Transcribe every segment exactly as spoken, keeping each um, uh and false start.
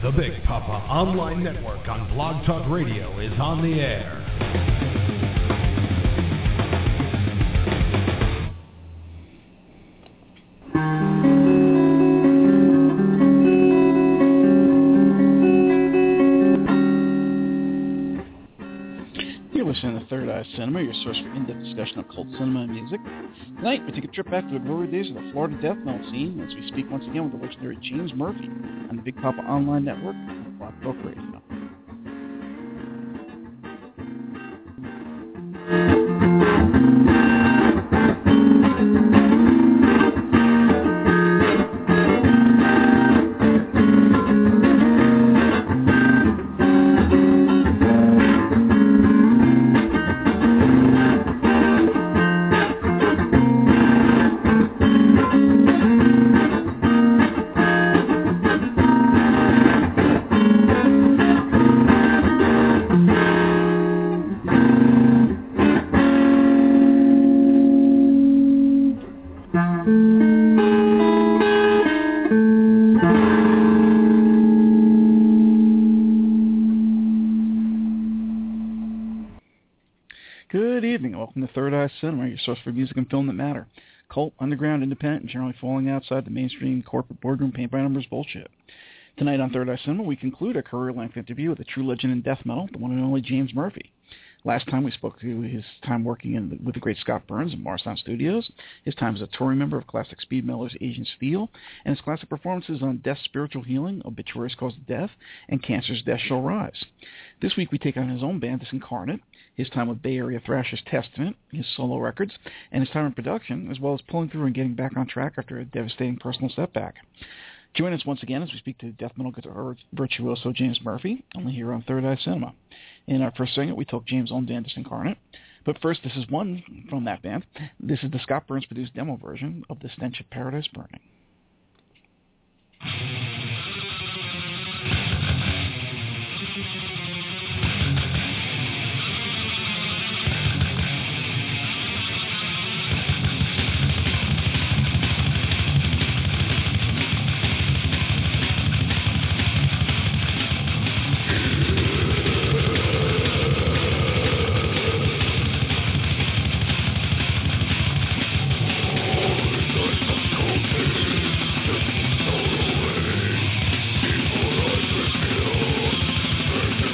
The Big Papa Online Network on Blog Talk Radio is on the air. You're listening to Third Eye Cinema, your source for in-depth discussion of cult cinema and music. Tonight, we take a trip back to the glory days of the Florida death metal scene as we speak once again with the legendary James Murphy on the Big Papa Online Network on Blog Talk Radio. Welcome to Third Eye Cinema, your source for music and film that matter. Cult, underground, independent, and generally falling outside the mainstream corporate boardroom paint-by-numbers bullshit. Tonight on Third Eye Cinema, we conclude a career-length interview with a true legend in death metal, the one and only James Murphy. Last time we spoke to his time working in the, with the great Scott Burns in Morrisound Studios, his time as a touring member of classic speed metalers Agent Steel, and his classic performances on Death's Spiritual Healing, Obituaries Cause of Death, and Cancer's Death Shall Rise. This week we take on his own band, Disincarnate, his time with Bay Area thrashers Testament, his solo records, and his time in production, as well as pulling through and getting back on track after a devastating personal setback. Join us once again as we speak to death metal guitar virtuoso James Murphy, only here on Third Eye Cinema. In our first segment, we talk James' own band, Disincarnate. But first, this is one from that band. This is the Scott Burns-produced demo version of The Stench of Paradise Burning. Burn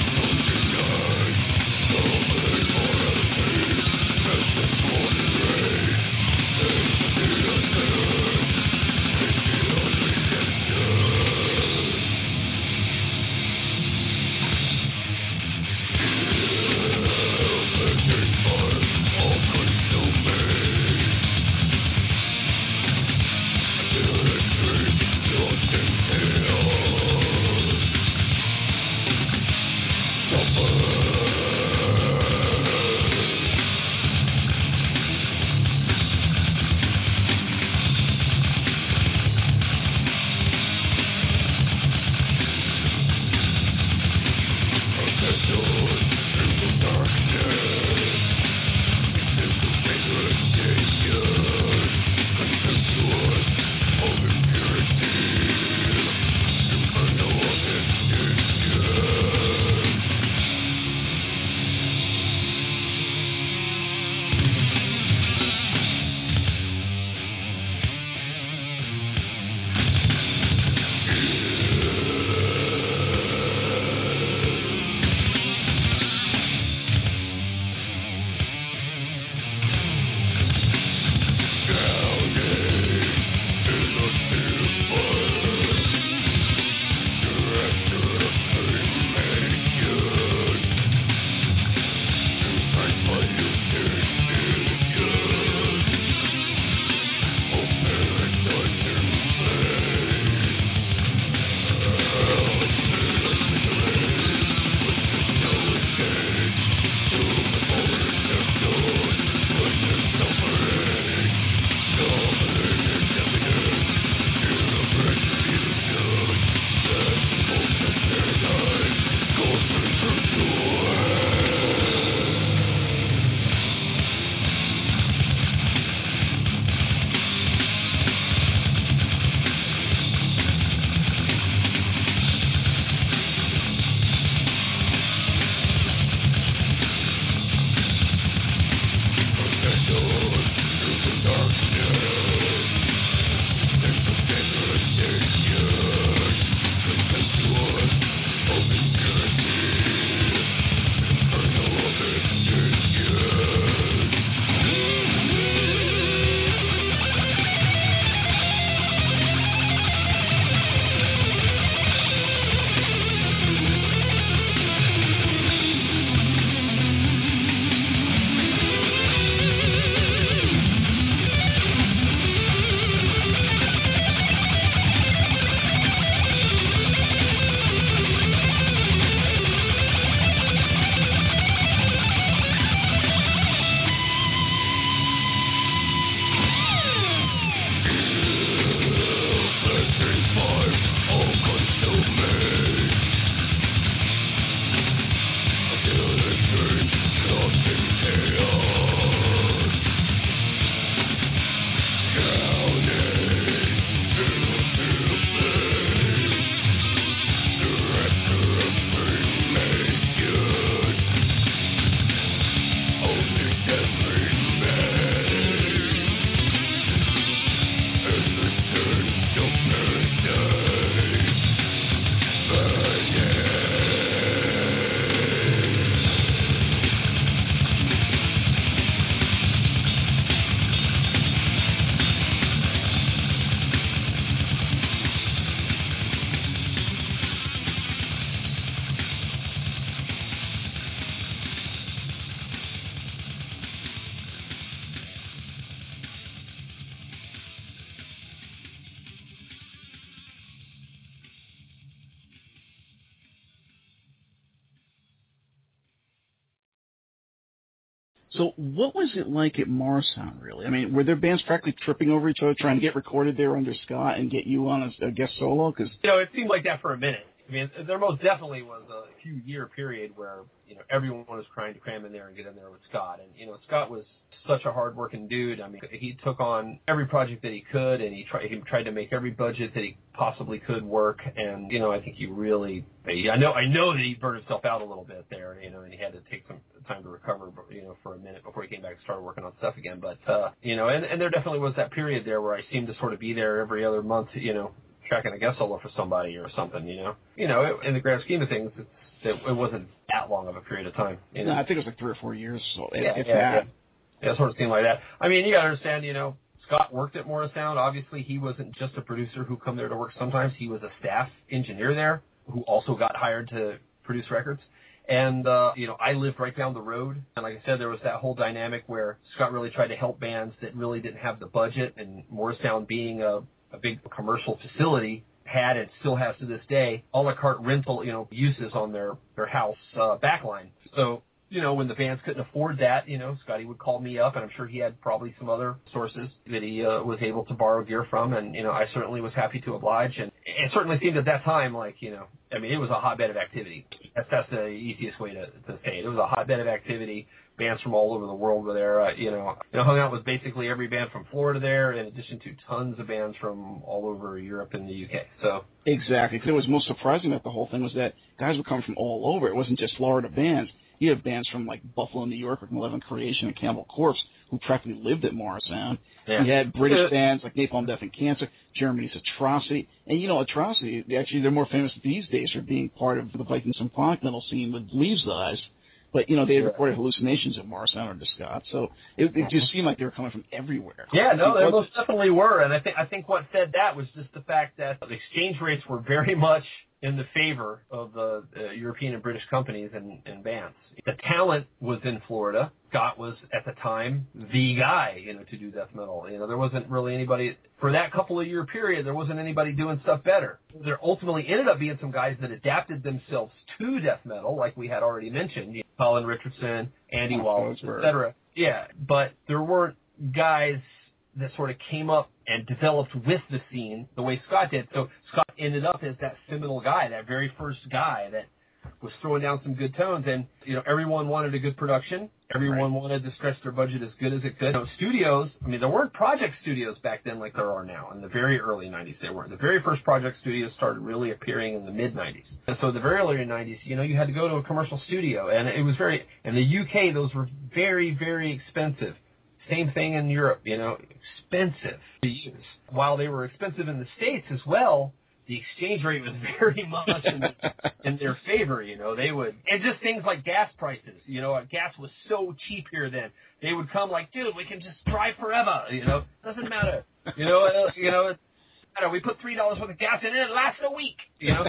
So what was it like at Morrisound, really? I mean, were there bands practically tripping over each other trying to get recorded there under Scott and get you on a, a guest solo? Cause... You know, it seemed like that for a minute. I mean, there most definitely was a few-year period where, you know, everyone was trying to cram in there and get in there with Scott. And, you know, Scott was such a hard-working dude. I mean, he took on every project that he could, and he, try, he tried to make every budget that he possibly could work. And, you know, I think he really – I know I know that he burned himself out a little bit there, you know, and he had to take some time to recover, you know, for a minute before he came back and started working on stuff again. But, uh, you know, and, and there definitely was that period there where I seemed to sort of be there every other month, you know, tracking a guest solo for somebody or something, you know. You know, it, in the grand scheme of things, it's, it, it wasn't that long of a period of time. You know? No, I think it was like three or four years. So yeah, if yeah, that. yeah. Yeah, it sort of seemed like that. I mean, you got to understand, you know, Scott worked at Morrisound. Obviously, he wasn't just a producer who come there to work sometimes. He was a staff engineer there who also got hired to produce records. And, uh, you know, I lived right down the road. And like I said, there was that whole dynamic where Scott really tried to help bands that really didn't have the budget. And Morrisound being a, a big commercial facility had and still has to this day a la carte rental, you know, uses on their, their house uh, backline. So, you know, when the bands couldn't afford that, you know, Scotty would call me up, and I'm sure he had probably some other sources that he uh, was able to borrow gear from. And, you know, I certainly was happy to oblige. And it certainly seemed at that time like, you know, I mean, it was a hotbed of activity. That's, that's the easiest way to, to say it. It was a hotbed of activity. Bands from all over the world were there. Uh, you know, you know, hung out with basically every band from Florida there, in addition to tons of bands from all over Europe and the U K. So exactly, because it was most surprising about the whole thing was that guys would come from all over. It wasn't just Florida bands. You have bands from like Buffalo, New York, like Malevolent Creation and Cannibal Corpse, who practically lived at Morrisound. Yeah. You had British bands like Napalm Death and Cancer, Germany's Atrocity, and you know, Atrocity, actually they're more famous these days for being part of the Viking symphonic metal scene with Leaves' Eyes. But, you know, they had recorded Hallucinations at Morrisound under Scott, so it, it just seemed like they were coming from everywhere. Yeah, no, they most definitely were, and I think I think what fed that was just the fact that the exchange rates were very much in the favor of the uh, European and British companies and, and bands. The talent was in Florida. Scott was, at the time, the guy, you know, to do death metal. You know, there wasn't really anybody, for that couple of year period, there wasn't anybody doing stuff better. There ultimately ended up being some guys that adapted themselves to death metal, like we had already mentioned, you know, Colin Richardson, Andy Wallace, et cetera. Yeah, but there weren't guys that sort of came up and developed with the scene the way Scott did. So Scott ended up as that seminal guy, that very first guy that was throwing down some good tones. And, you know, everyone wanted a good production. Everyone right. wanted to stretch their budget as good as it could. You know, studios, I mean, there weren't project studios back then like there are now. In the very early nineties, they weren't. The very first project studios started really appearing in the mid-nineties. And so the very early nineties, you know, you had to go to a commercial studio. And it was very, in the U K, those were very, very expensive. Same thing in Europe, you know, expensive to use. While they were expensive in the States as well, the exchange rate was very much in, in their favor, you know. They would, and just things like gas prices, you know, gas was so cheap here then. They would come like, dude, we can just drive forever, you know, doesn't matter, you know, uh, you know, it, we put three dollars worth of gas in it, it lasts a week, you know.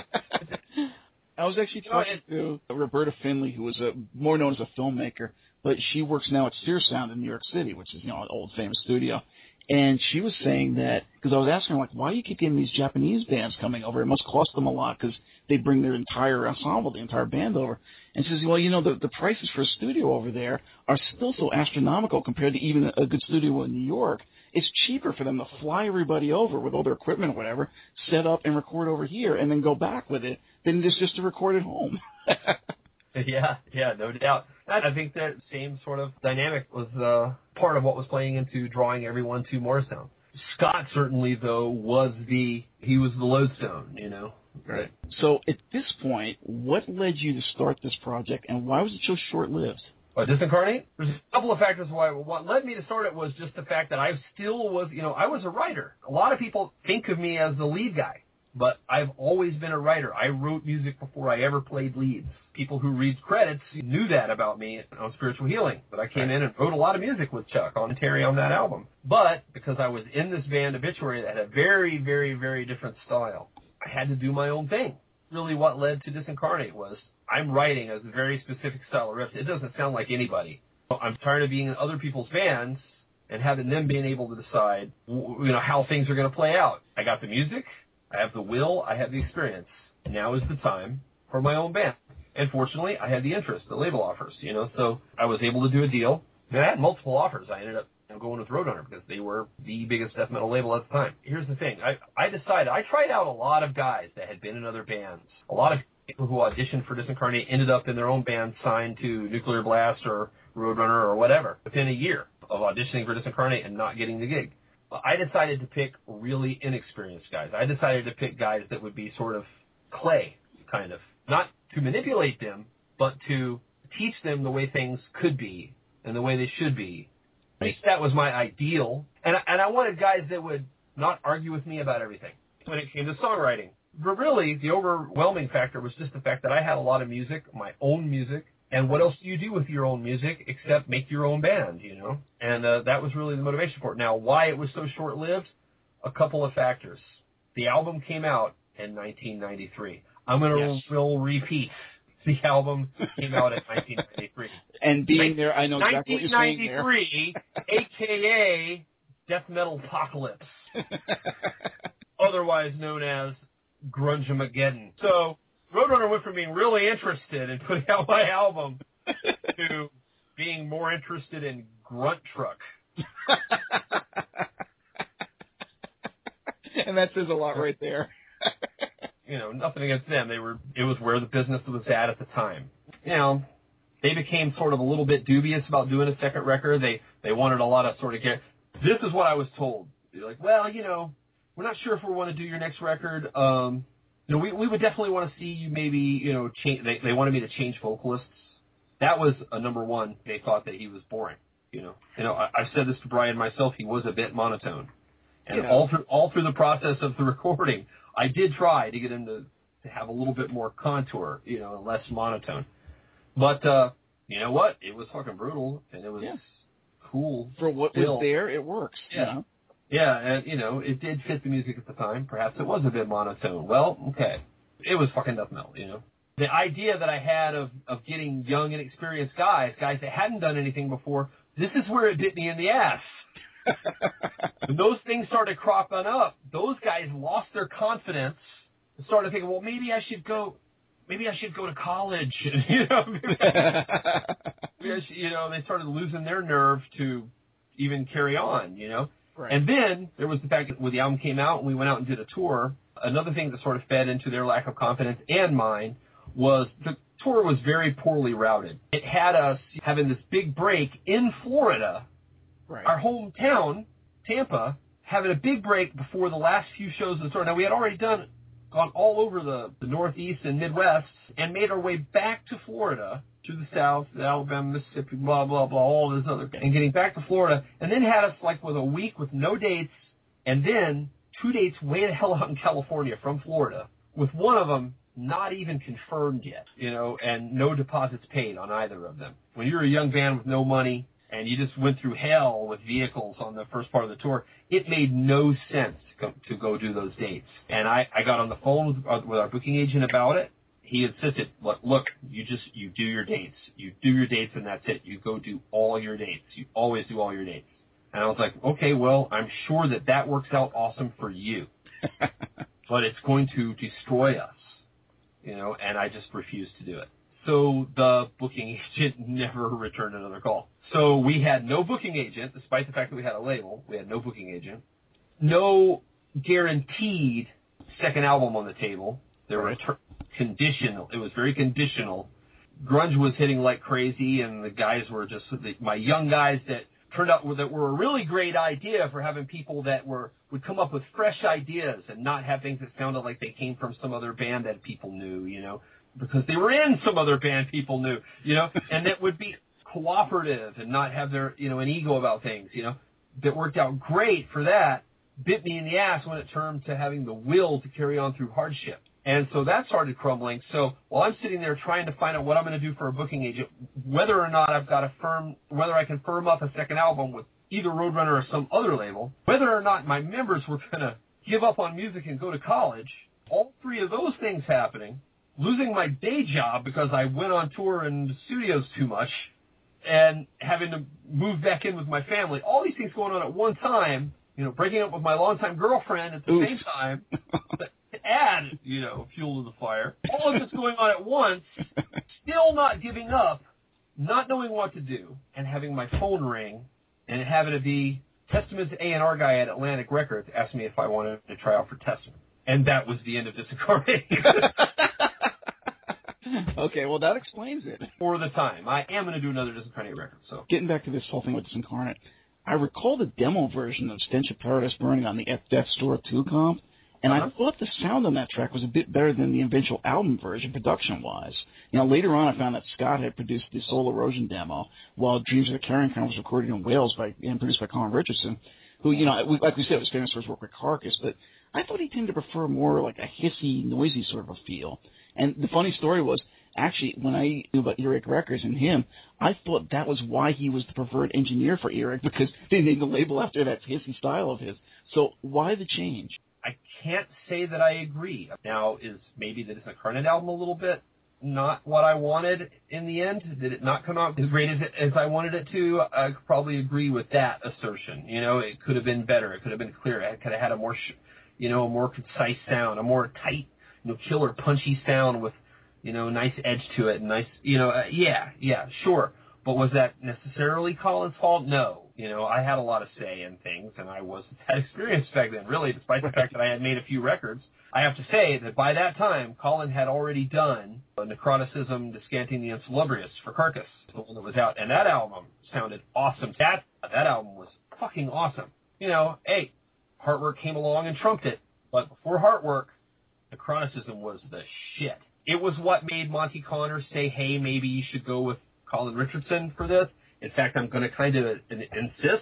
I was actually talking to Roberta Finley, who was a, more known as a filmmaker, but she works now at Sears Sound in New York City, which is, you know, an old famous studio. And she was saying that, because I was asking her, like, why do you keep getting these Japanese bands coming over? It must cost them a lot because they bring their entire ensemble, the entire band over. And she says, well, you know, the, the prices for a studio over there are still so astronomical compared to even a good studio in New York. It's cheaper for them to fly everybody over with all their equipment or whatever, set up and record over here, and then go back with it than just, just to record at home. Yeah, yeah, no doubt. And I think that same sort of dynamic was uh, part of what was playing into drawing everyone to Morrisound. Scott certainly, though, was the, he was the lodestone, you know. Right. So at this point, what led you to start this project, and why was it so short-lived? Uh, Disincarnate? There's a couple of factors why. What led me to start it was just the fact that I still was, you know, I was a writer. A lot of people think of me as the lead guy, but I've always been a writer. I wrote music before I ever played leads. People who read credits knew that about me on Spiritual Healing, that I came in and wrote a lot of music with Chuck on Terry on that album. But because I was in this band Obituary that had a very, very, very different style, I had to do my own thing. Really what led to Disincarnate was I'm writing a very specific style of riffs. It doesn't sound like anybody. I'm tired of being in other people's bands and having them being able to decide, you know, how things are going to play out. I got the music, I have the will, I have the experience. Now is the time for my own band. And fortunately, I had the interest, the label offers, you know, so I was able to do a deal. And I had multiple offers. I ended up you know, going with Roadrunner because they were the biggest death metal label at the time. Here's the thing. I, I decided, I tried out a lot of guys that had been in other bands. A lot of people who auditioned for Disincarnate ended up in their own band signed to Nuclear Blast or Roadrunner or whatever within a year of auditioning for Disincarnate and not getting the gig. I decided to pick really inexperienced guys. I decided to pick guys that would be sort of clay, kind of. Not to manipulate them, but to teach them the way things could be and the way they should be. At least that was my ideal. And I, and I wanted guys that would not argue with me about everything when it came to songwriting. But really, the overwhelming factor was just the fact that I had a lot of music, my own music. And what else do you do with your own music except make your own band, you know? And uh, that was really the motivation for it. Now, why it was so short-lived? A couple of factors. The album came out in nineteen ninety-three. I'm going to yes. will repeat. The album came out in nineteen ninety-three. And being there, I know exactly what you're saying there. nineteen ninety-three, a k a. Death Metal Apocalypse, otherwise known as Grunge-mageddon. So Roadrunner went from being really interested in putting out my album to being more interested in Grunt Truck. And that says a lot right there. You know, nothing against them. They were. It was where the business was at at the time. You know, they became sort of a little bit dubious about doing a second record. They they wanted a lot of sort of care. This is what I was told. They're like, well, you know, we're not sure if we want to do your next record. Um, you know, we we would definitely want to see you maybe, you know, change. They they wanted me to change vocalists. That was a number one. They thought that he was boring. You know, you know, I, I've said this to Brian myself. He was a bit monotone, and yeah. all through all through the process of the recording, I did try to get him to, to have a little bit more contour, you know, less monotone. But, uh, you know what? It was fucking brutal, and it was yeah. cool. For what still. was there, it works. Yeah. You know? Yeah, and, you know, it did fit the music at the time. Perhaps it was a bit monotone. Well, okay. It was fucking death metal, you know. The idea that I had of, of getting young and experienced guys, guys that hadn't done anything before, this is where it bit me in the ass. When those things started cropping up, those guys lost their confidence and started thinking, well, maybe I should go, maybe I should go to college. you know, maybe I should, you know, they started losing their nerve to even carry on, you know. Right. And then there was the fact that when the album came out and we went out and did a tour, another thing that sort of fed into their lack of confidence and mine was the tour was very poorly routed. It had us having this big break in Florida. Right. Our hometown, Tampa, having a big break before the last few shows of the tour. Now, we had already done, gone all over the, the Northeast and Midwest and made our way back to Florida, to the South, Alabama, Mississippi, blah, blah, blah, all this other, and getting back to Florida, and then had us like with a week with no dates, and then two dates way the hell out in California from Florida, with one of them not even confirmed yet, you know, and no deposits paid on either of them. When you're a young band with no money, and you just went through hell with vehicles on the first part of the tour, it made no sense to go, to go do those dates. And I, I got on the phone with, uh, with our booking agent about it. He insisted, look, look, you just, you do your dates. You do your dates and that's it. You go do all your dates. You always do all your dates. And I was like, okay, well, I'm sure that that works out awesome for you. But it's going to destroy us, you know, and I just refused to do it. So the booking agent never returned another call. So we had no booking agent, despite the fact that we had a label. We had no booking agent. No guaranteed second album on the table. There were ter- conditional. It was very conditional. Grunge was hitting like crazy, and the guys were just the, my young guys that turned out that were a really great idea for having people that were would come up with fresh ideas and not have things that sounded like they came from some other band that people knew, you know, because they were in some other band people knew, you know, and that would be cooperative and not have their, you know, an ego about things, you know, that worked out great for that, bit me in the ass when it turned to having the will to carry on through hardship. And so that started crumbling. So while I'm sitting there trying to find out what I'm going to do for a booking agent, whether or not I've got a firm, whether I can firm up a second album with either Roadrunner or some other label, whether or not my members were going to give up on music and go to college, all three of those things happening, losing my day job because I went on tour in studios too much, and having to move back in with my family, all these things going on at one time, you know, breaking up with my longtime girlfriend at the Oof. same time, to add, you know, fuel to the fire. All of this going on at once, still not giving up not knowing what to do and having my phone ring and having to be Testament's A and R guy at Atlantic Records asked me if I wanted to try out for Testament. And that was the end of Disincarnate. Okay, well, that explains it. For the time. I am going to do another Disincarnate record. So getting back to this whole thing with Disincarnate, I recall the demo version of Stench of Paradise Burning on the F Death Store two comp, and uh-huh. I thought the sound on that track was a bit better than the eventual album version, production-wise. You know, later on I found that Scott had produced the Soul Erosion demo, while Dreams of the Carrion Crown was recorded in Wales by and produced by Colin Richardson, who, you know, like we said, was famous for his work with Carcass, but I thought he tended to prefer more like a hissy, noisy sort of a feel. And the funny story was, actually, when I knew about Earache Records and him, I thought that was why he was the preferred engineer for Earache, because they named the label after that hissy style of his. So why the change? I can't say that I agree. Now, is maybe the Disincarnate album a little bit not what I wanted in the end? Did it not come out as great as, it, as I wanted it to? I could probably agree with that assertion. You know, it could have been better. It could have been clearer. It could have had a more, sh- you know, a more concise sound, a more tight, you know, killer, punchy sound with, you know, nice edge to it, and nice, you know, uh, yeah, yeah, sure. But was that necessarily Colin's fault? No. You know, I had a lot of say in things, and I wasn't that experienced back then, really, despite the fact that I had made a few records. I have to say that by that time, Colin had already done Necroticism, Descanting the Insalubrious for Carcass, the one that was out, and that album sounded awesome. That, that album was fucking awesome. You know, hey, Heartwork came along and trumped it, but before Heartwork, Necroticism was the shit. It was what made Monty Connor say, hey, maybe you should go with Colin Richardson for this. In fact, I'm going to kind of insist.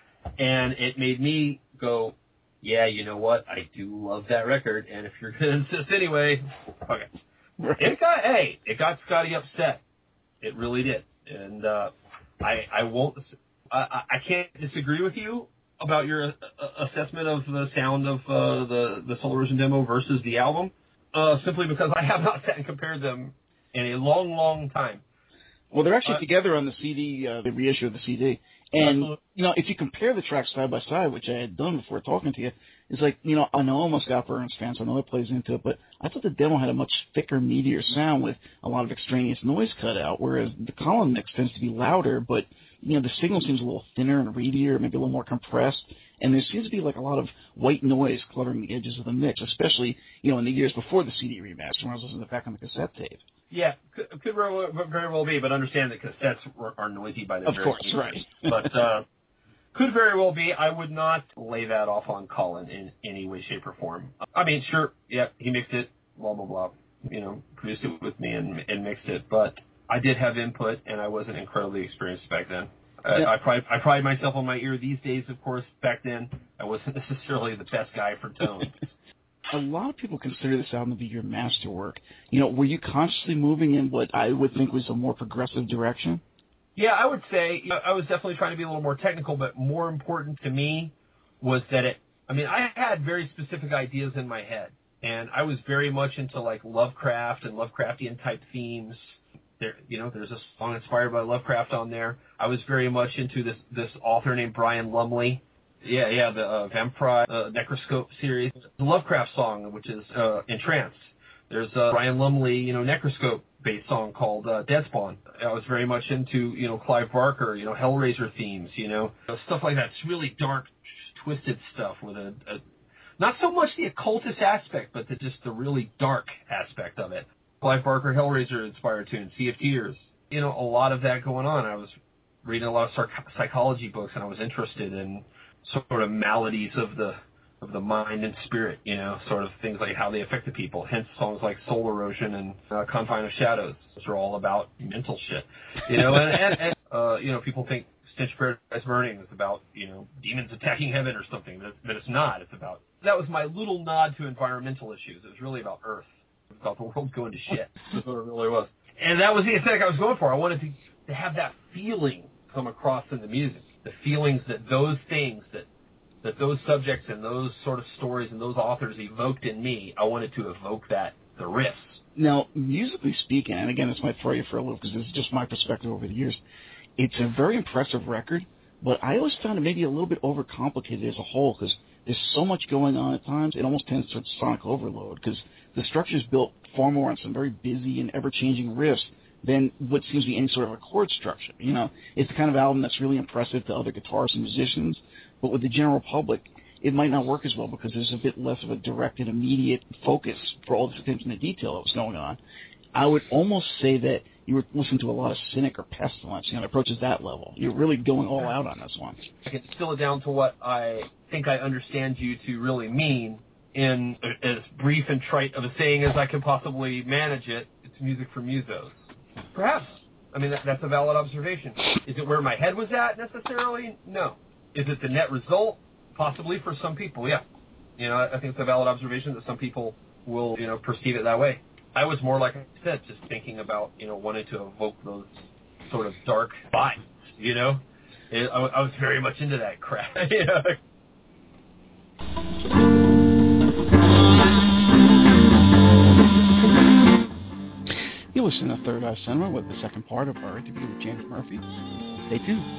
And it made me go, yeah, you know what? I do love that record. And if you're going to insist anyway, okay. Right. It got, hey, it got Scotty upset. It really did. And uh, I, I won't, I, I can't disagree with you about your uh, assessment of the sound of uh, the, the Soul Erosion demo versus the album. Uh, simply because I have not sat and compared them in a long, long time. Well, they're actually uh, together on the C D, uh, the reissue of the C D. And, absolutely. You know, if you compare the tracks side by side, which I had done before talking to you, it's like, you know, I know I'm a Scott Burns fan, so I know that plays into it, but I thought the demo had a much thicker, meatier sound with a lot of extraneous noise cut out, whereas the Colin mix tends to be louder, but, you know, the signal seems a little thinner and reedier, maybe a little more compressed, and there seems to be like a lot of white noise cluttering the edges of the mix, especially, you know, in the years before the C D remaster when I was listening to it back on the cassette tape. Yeah, could, could very, very well be, but understand that cassettes were, are noisy by their Of course, nature. right. But uh, could very well be. I would not lay that off on Colin in any way, shape, or form. I mean, sure, yeah, he mixed it, blah, blah, blah, you know, produced it with me and, and mixed it, but I did have input, and I wasn't incredibly experienced back then. I, yeah. I, pride, I pride myself on my ear these days, of course. Back then, I wasn't necessarily the best guy for tone. A lot of people consider this album to be your masterwork. You know, were you consciously moving in what I would think was a more progressive direction? Yeah, I would say you know, I was definitely trying to be a little more technical, but more important to me was that it, I mean, I had very specific ideas in my head, and I was very much into, like, Lovecraft and Lovecraftian type themes. There, you know, there's a song inspired by Lovecraft on there. I was very much into this, this author named Brian Lumley. Yeah, yeah, the uh, Vampire uh, Necroscope series. The Lovecraft song, which is uh, Entranced. There's a Brian Lumley, you know, Necroscope-based song called uh, Deadspawn. I was very much into, you know, Clive Barker, you know, Hellraiser themes, you know, stuff like that. It's really dark, twisted stuff with a, a not so much the occultist aspect, but the, just the really dark aspect of it. Clive Barker, Hellraiser-inspired tune, Sea of Tears. You know, a lot of that going on. I was reading a lot of psych- psychology books, and I was interested in sort of maladies of the of the mind and spirit, you know, sort of things like how they affected people. Hence songs like Soul Erosion and uh, Confine of Shadows. Those are all about mental shit, you know. And, and, and uh, you know, people think Stench of Paradise Burning is about, you know, demons attacking heaven or something, but, but it's not. It's about, that was my little nod to environmental issues. It was really about Earth. It was about the world going to shit. That's what it really was. And that was the aesthetic I was going for. I wanted to, to have that feeling come across in the music. The feelings that those things, that that those subjects and those sort of stories and those authors evoked in me, I wanted to evoke that, the riffs. Now, musically speaking, and again, this might throw you for a loop because this is just my perspective over the years, it's a very impressive record, but I always found it maybe a little bit overcomplicated as a whole because there's so much going on at times, it almost tends to sonic overload because the structure's built far more on some very busy and ever-changing riffs than what seems to be any sort of a chord structure. You know, it's the kind of album that's really impressive to other guitarists and musicians, but with the general public, it might not work as well because there's a bit less of a direct and immediate focus for all the attention to detail that was going on. I would almost say that you were listening to a lot of Cynic or Pestilence, you know, it approaches that level. You're really going all out on this one. I can distill it down to what I think I understand you to really mean in as brief and trite of a saying as I can possibly manage it. It's music for musos. Perhaps. I mean, that, that's a valid observation. Is it where my head was at necessarily? No. Is it the net result? Possibly for some people, yeah. You know, I think it's a valid observation that some people will, you know, perceive it that way. I was more, like I said, just thinking about, you know, wanting to evoke those sort of dark vibes, you know? It, I, I was very much into that crap, you know? You listen to Third Eye Cinema with the second part of our interview with James Murphy. Stay tuned.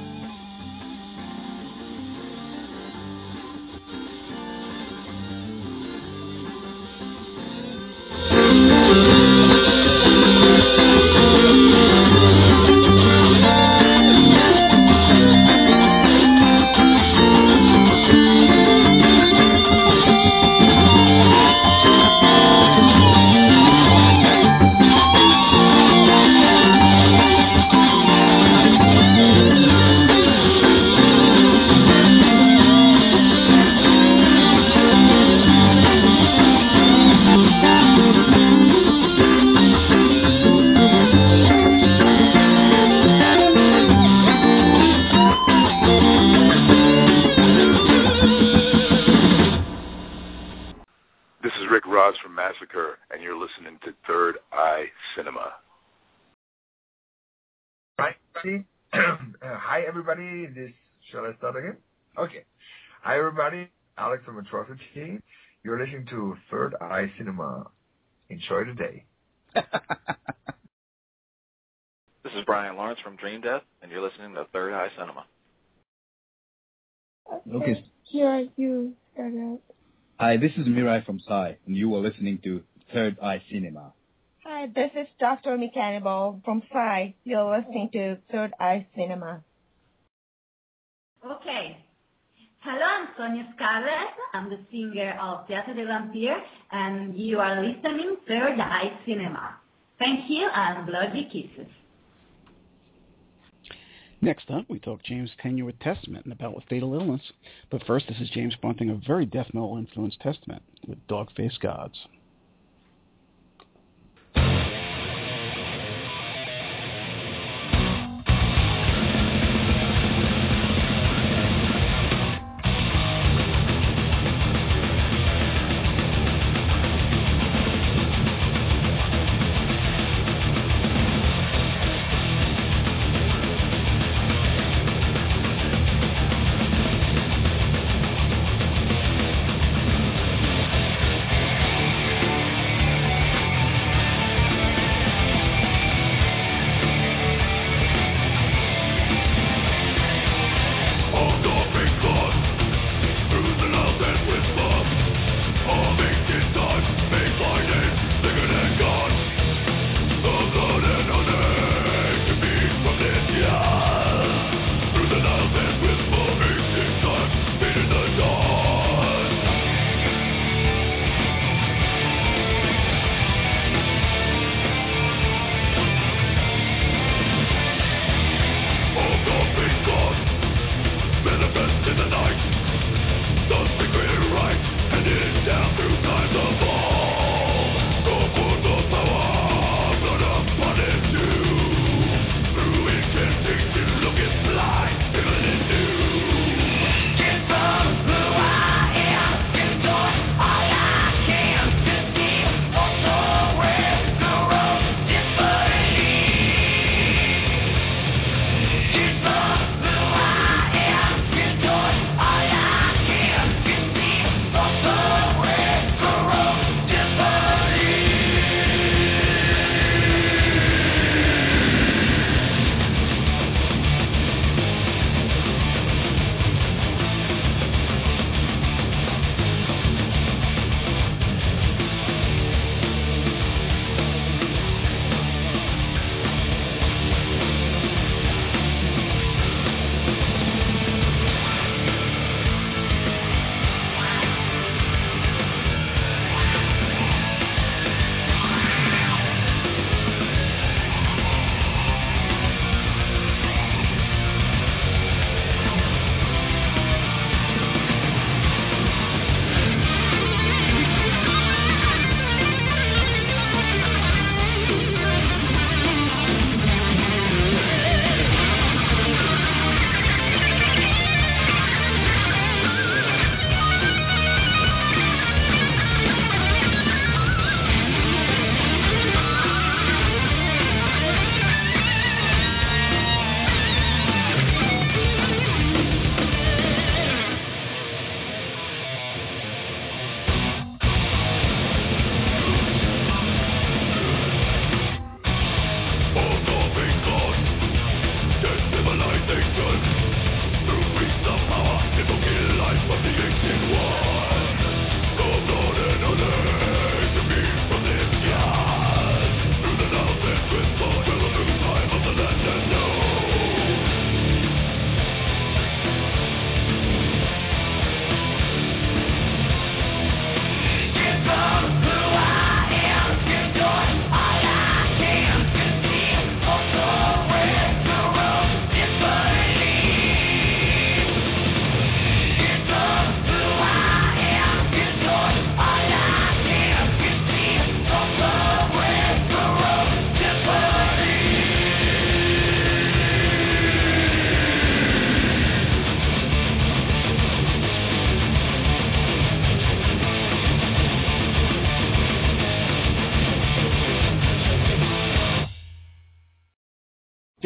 And you're listening to Third Eye Cinema. Right. uh, hi, everybody. This shall I start again? Okay. Hi, everybody. Alex from Atrocity. You're listening to Third Eye Cinema. Enjoy the day. This is Brian Lawrence from Dream Death, and you're listening to Third Eye Cinema. Okay. Here you start out. Hi, this is Mirai from Psy, and you are listening to Third Eye Cinema. Hi, this is Doctor Mechanibal from Psy. You're listening to Third Eye Cinema. Okay. Hello, I'm Sonia Scarlett. I'm the singer of Teatro del Vampire, and you are listening to Third Eye Cinema. Thank you, and bloody kisses. Next up, we talk James' tenure with Testament and about with Fatal Illness. But first, this is James fronting a very death metal-influenced Testament with Dog-Faced Gods.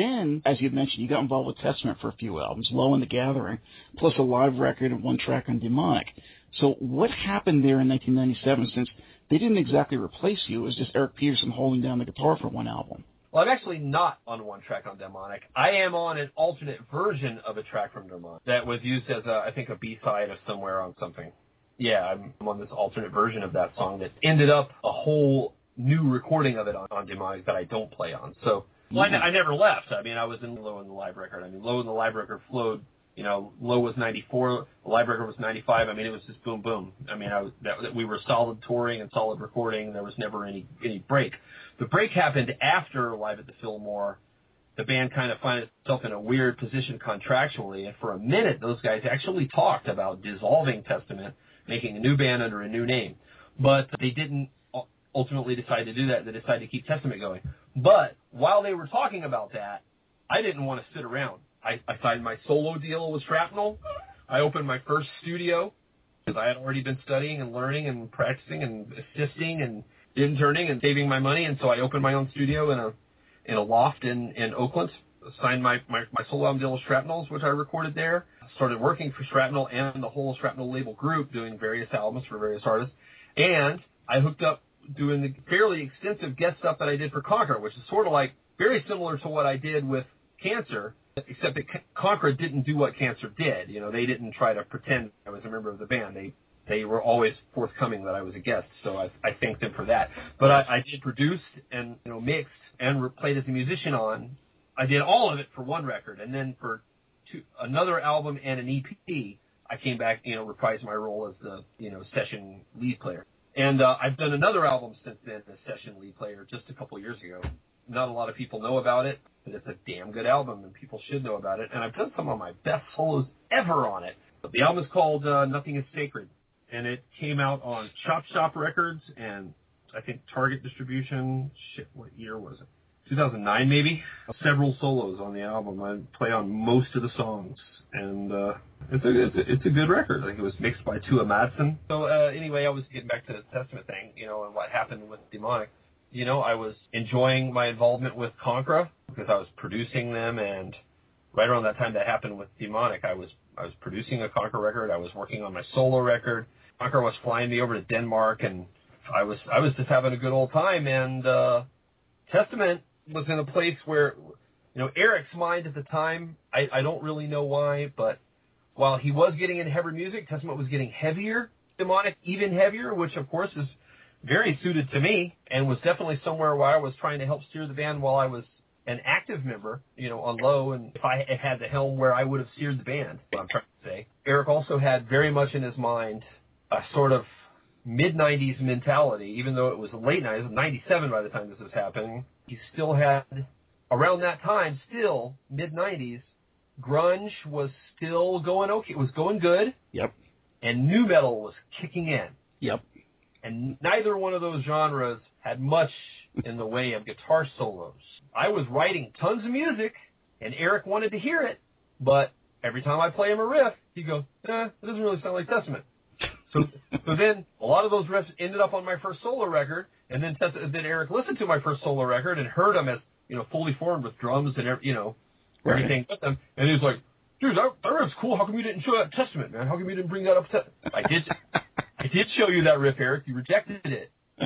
then, as you mentioned, you got involved with Testament for a few albums, Low and The Gathering, plus a live record and one track on Demonic. So what happened there in nineteen ninety-seven, since they didn't exactly replace you? It was just Eric Peterson holding down the guitar for one album. Well, I'm actually not on one track on Demonic. I am on an alternate version of a track from Demonic that was used as, a, I think, a B-side of somewhere on something. Yeah, I'm, I'm on this alternate version of that song that ended up a whole new recording of it on, on Demonic that I don't play on. So well, I, I never left. I mean, I was in Low in the live record. I mean, Low in the live record flowed. You know, Low was ninety-four, the live record was ninety-five. I mean, it was just boom, boom. I mean, I was, that, that we were solid touring and solid recording. There was never any any break. The break happened after Live at the Fillmore. The band kind of found itself in a weird position contractually, and for a minute, those guys actually talked about dissolving Testament, making a new band under a new name. But they didn't ultimately decide to do that. They decided to keep Testament going. But while they were talking about that, I didn't want to sit around. I, I signed my solo deal with Shrapnel. I opened my first studio because I had already been studying and learning and practicing and assisting and interning and saving my money. And so I opened my own studio in a in a loft in, in Oakland. Signed my, my, my solo album deal with Shrapnel's, which I recorded there. Started working for Shrapnel and the whole Shrapnel label group, doing various albums for various artists. And I hooked up doing the fairly extensive guest stuff that I did for Conquer, which is sort of like very similar to what I did with Cancer, except that Conquer didn't do what Cancer did. You know, they didn't try to pretend I was a member of the band. They they were always forthcoming that I was a guest, so I, I thanked them for that. But I, I did produce and, you know, mixed and played as a musician on. I did all of it for one record, and then for two, another album and an E P, I came back, you know, reprised my role as the, you know, session lead player. And uh, I've done another album since then as session lead player just a couple years ago. Not a lot of people know about it, but it's a damn good album, and people should know about it. And I've done some of my best solos ever on it. But the album is called uh, Nothing is Sacred, and it came out on Chop Shop Records and I think Target Distribution. Shit, what year was it? two thousand nine, maybe. Several solos on the album. I play on most of the songs, and uh, it's a it's a, it's a good record. I think it was mixed by Tua Madsen. So uh, anyway, I was getting back to the Testament thing, you know, and what happened with Demonic. You know, I was enjoying my involvement with Conquer because I was producing them, and right around that time that happened with Demonic, I was I was producing a Conquer record. I was working on my solo record. Conquer was flying me over to Denmark, and I was I was just having a good old time. And uh, Testament was in a place where, you know, Eric's mind at the time, I, I don't really know why, but while he was getting into heavy music, Testament was getting heavier, Demonic even heavier, which of course is very suited to me and was definitely somewhere where I was trying to help steer the band while I was an active member, you know, on Low, and if I had the helm where I would have steered the band, what I'm trying to say. Eric also had very much in his mind a sort of mid-nineties mentality, even though it was late nineties, ninety-seven by the time this was happening. He still had, around that time, still, mid-nineties, grunge was still going okay. It was going good. Yep. And nu metal was kicking in. Yep. And neither one of those genres had much in the way of guitar solos. I was writing tons of music, and Eric wanted to hear it, but every time I play him a riff, he'd go, eh, it doesn't really sound like Testament. So, so then a lot of those riffs ended up on my first solo record, and then then Eric listened to my first solo record and heard them as, you know, fully formed with drums and, you know, everything right with them, and he was like, dude, that, that riff's cool. How come you didn't show that Testament, man? How come you didn't bring that up? To I did. I did show you that riff, Eric. You rejected it.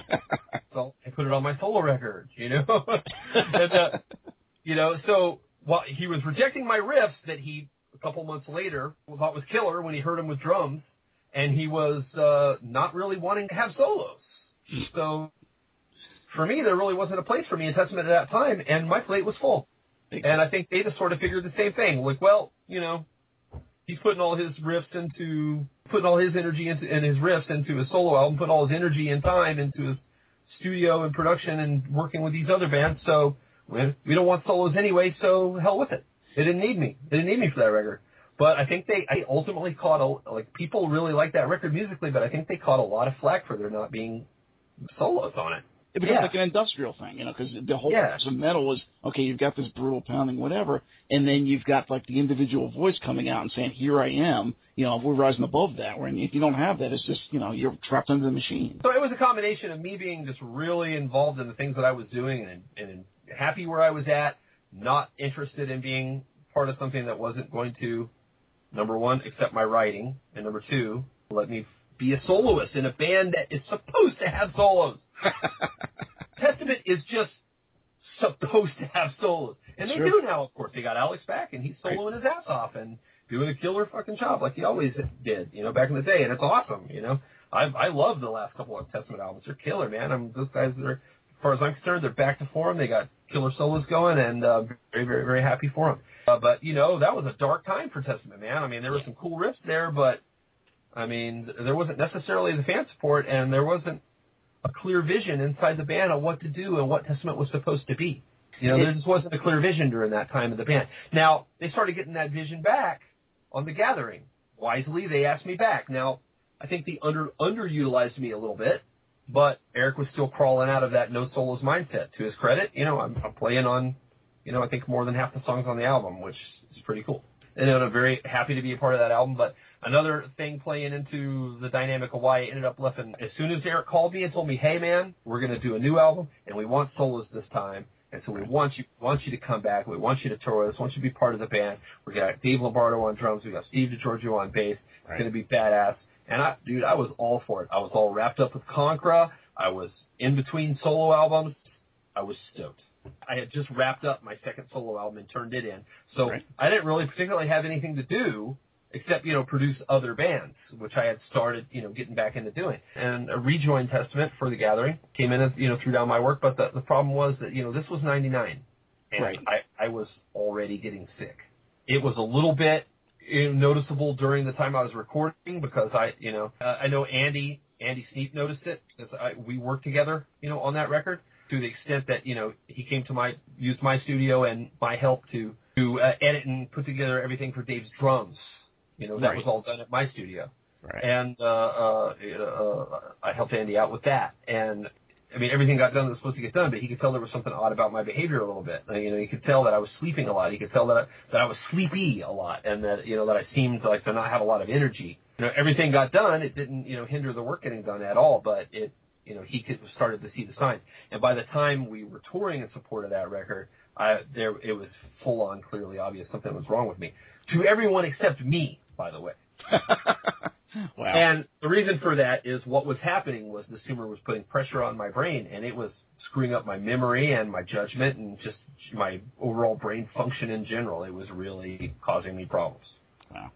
So I put it on my solo record, you know? and, uh, you know, so while he was rejecting my riffs that he, a couple months later, thought was killer when he heard them with drums, and he was uh, not really wanting to have solos. So for me, there really wasn't a place for me in Testament at that time, and my plate was full. And I think they just sort of figured the same thing. Like, well, you know, he's putting all his riffs into, putting all his energy into, and his riffs into his solo album, putting all his energy and time into his studio and production and working with these other bands. So we, we don't want solos anyway, so hell with it. They didn't need me. They didn't need me for that record. But I think they I ultimately caught, a, like, people really liked that record musically, but I think they caught a lot of flack for there not being solos on it. It becomes yeah. like an industrial thing, you know, because the whole yeah. purpose of metal is, okay, you've got this brutal pounding, whatever, and then you've got, like, the individual voice coming out and saying, here I am, you know, we're rising above that. Where if you don't have that, it's just, you know, you're trapped under the machine. So it was a combination of me being just really involved in the things that I was doing and, and happy where I was at, not interested in being part of something that wasn't going to, number one, accept my writing, and number two, let me be a soloist in a band that is supposed to have solos. Testament is just supposed to have solos. And they sure. do now, of course. They got Alex back, and he's soloing his ass off and doing a killer fucking job like he always did, you know, back in the day. And it's awesome, you know. I I love the last couple of Testament albums. They're killer, man. I'm, those guys, are, as far as I'm concerned, they're back to form. They got killer solos going, and uh, very, very, very happy for them. Uh, but, you know, that was a dark time for Testament, man. I mean, there were some cool riffs there, but, I mean, there wasn't necessarily the fan support, and there wasn't a clear vision inside the band on what to do and what Testament was supposed to be. You know, there just wasn't a clear vision during that time of the band. Now, they started getting that vision back on The Gathering. Wisely, they asked me back. Now, I think they under underutilized me a little bit, but Eric was still crawling out of that no solos mindset. To his credit, you know, I'm, I'm playing on, you know, I think more than half the songs on the album, which is pretty cool. And I'm very happy to be a part of that album. But another thing playing into the dynamic of why I ended up left, as soon as Eric called me and told me, hey, man, we're going to do a new album, and we want solos this time. And so we want you want you to come back. We want you to tour with us. We want you to be part of the band. We got Dave Lombardo on drums. We got Steve DiGiorgio on bass. It's right. going to be badass. And, I, dude, I was all for it. I was all wrapped up with Conqueror. I was in between solo albums. I was stoked. I had just wrapped up my second solo album and turned it in. So right. I didn't really particularly have anything to do except, you know, produce other bands, which I had started, you know, getting back into doing. And a rejoined Testament for The Gathering came in and, you know, threw down my work. But the, the problem was that, you know, this was ninety-nine. And right. I, I was already getting sick. It was a little bit noticeable during the time I was recording because I, you know, uh, I know Andy, Andy Sneap noticed it because I, we worked together, you know, on that record to the extent that, you know, he came to my, used my studio and my help to, to uh, edit and put together everything for Dave's drums. You know, that right. was all done at my studio. Right. And uh, uh, uh, I helped Andy out with that. And, I mean, everything got done that was supposed to get done, but he could tell there was something odd about my behavior a little bit. You know, he could tell that I was sleeping a lot. He could tell that I, that I was sleepy a lot and that, you know, that I seemed like to not have a lot of energy. You know, everything got done. It didn't, you know, hinder the work getting done at all, but it, you know, he could, started to see the signs. And by the time we were touring in support of that record, I, there it was full-on, clearly obvious something was wrong with me. To everyone except me, by the way. Wow. And the reason for that is what was happening was the tumor was putting pressure on my brain, and it was screwing up my memory and my judgment and just my overall brain function in general. It was really causing me problems. Wow.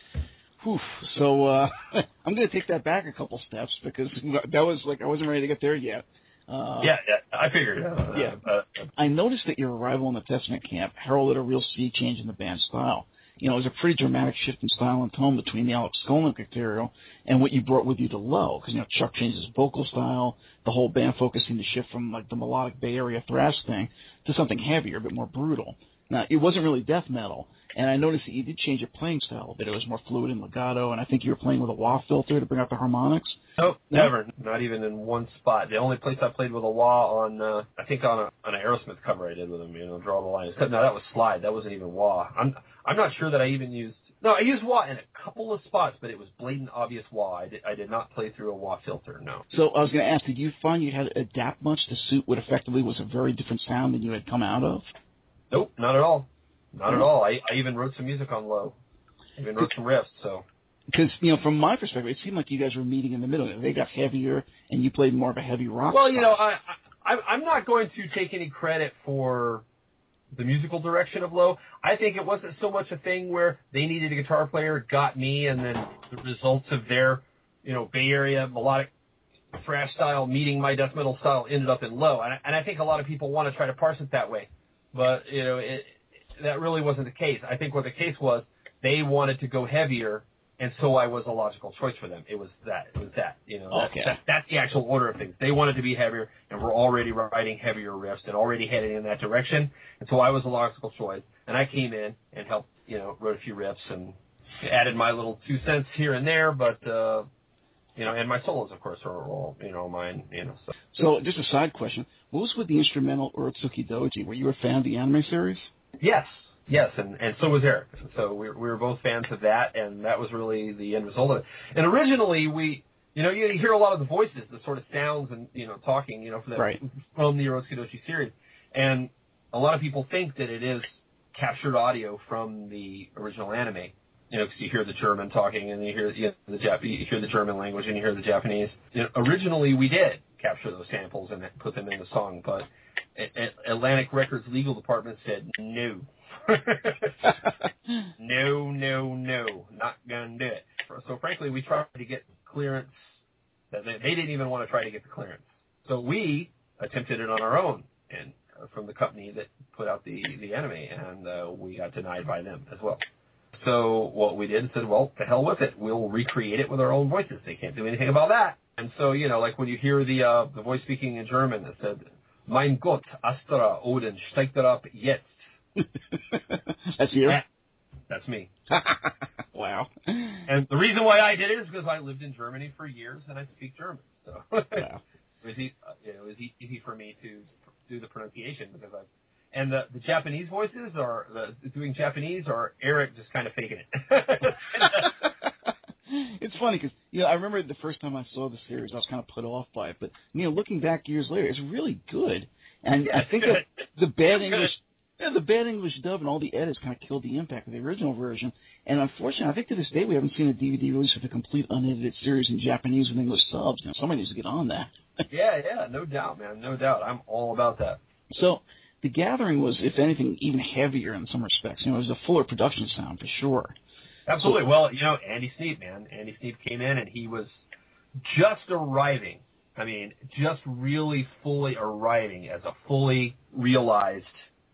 Whew. So uh, I'm going to take that back a couple steps because that was like I wasn't ready to get there yet. Uh, yeah, yeah, I figured. Uh, yeah. Uh, I noticed that your arrival in the Testament camp heralded a real sea change in the band's style. You know, it was a pretty dramatic shift in style and tone between the Alex Skolnick material and what you brought with you to Low. Because, you know, Chuck changed his vocal style, the whole band focusing to shift from, like, the melodic Bay Area thrash thing to something heavier, a bit more brutal. Now, it wasn't really death metal, and I noticed that you did change your playing style a bit. It was more fluid and legato, and I think you were playing with a wah filter to bring out the harmonics. Nope, no? never. Not even in one spot. The only place I played with a wah on, uh, I think on a on an Aerosmith cover I did with him, you know, Draw the Line. Except, no, that was slide. That wasn't even wah. I'm I'm not sure that I even used, no, I used wah in a couple of spots, but it was blatant obvious wah. I did, I did not play through a wah filter, no. So I was going to ask, did you find you had to adapt much to suit what effectively was a very different sound than you had come out of? Nope, not at all. Not at all. I, I even wrote some music on Low. I even wrote some riffs, so. Because, you know, from my perspective, it seemed like you guys were meeting in the middle. They got heavier, and you played more of a heavy rock Well, style. you know, I, I, I'm not going to take any credit for the musical direction of Low. I think it wasn't so much a thing where they needed a guitar player, got me, and then the results of their, you know, Bay Area melodic thrash style meeting my death metal style ended up in Low. And I, and I think a lot of people want to try to parse it that way. But, you know, it, that really wasn't the case. I think what the case was, they wanted to go heavier, and so I was a logical choice for them. It was that. It was that. You know, that, okay. that, that's the actual order of things. They wanted to be heavier, and we're already writing heavier riffs and already heading in that direction. And so I was a logical choice, and I came in and helped, you know, wrote a few riffs and added my little two cents here and there. But uh, you know, and my solos, of course, are all, you know, mine. You know. So, so just a side question: what was with the instrumental Urotsuki Doji? Were you a fan of the anime series? Yes. Yes, and, and so was Eric. So we, we were both fans of that, and that was really the end result of it. And originally, we, you know, you hear a lot of the voices, the sort of sounds and, you know, talking, you know, from, that, right. from the Urotsuki Doji series. And a lot of people think that it is captured audio from the original anime. You know, because you hear the German talking and you hear, you know, the Jap- you hear the German language and you hear the Japanese. You know, originally, we did capture those samples and put them in the song, but Atlantic Records legal department said no. no, no, no, not gonna do it. So frankly, we tried to get clearance. That they, they didn't even want to try to get the clearance. So we attempted it on our own, and uh, from the company that put out the the anime, and uh, we got denied by them as well. So what we did is said, well, to hell with it. We'll recreate it with our own voices. They can't do anything about that. And so, you know, like when you hear the uh, the voice speaking in German that said, Mein Gott, Astra, Odin, steigt er ab jetzt. That's you? That, that's me. Wow. And the reason why I did it is because I lived in Germany for years and I speak German. So wow. it was easy, you know, it was easy for me to do the pronunciation because I. And the, the Japanese voices are the doing Japanese or Eric just kind of faking it. It's funny because you know I remember the first time I saw the series I was kind of put off by it, but you know looking back years later it's really good. And yeah, I think that the bad English, yeah, the bad English dub and all the edits kind of killed the impact of the original version. And unfortunately, I think to this day we haven't seen a D V D release of a complete unedited series in Japanese with English subs. You know, somebody needs to get on that. yeah, yeah, no doubt, man, no doubt. I'm all about that. So. The Gathering was, if anything, even heavier in some respects. You know, it was a fuller production sound for sure. Absolutely. So, well, you know, Andy Sneap, man. Andy Sneap came in and he was just arriving. I mean, just really fully arriving as a fully realized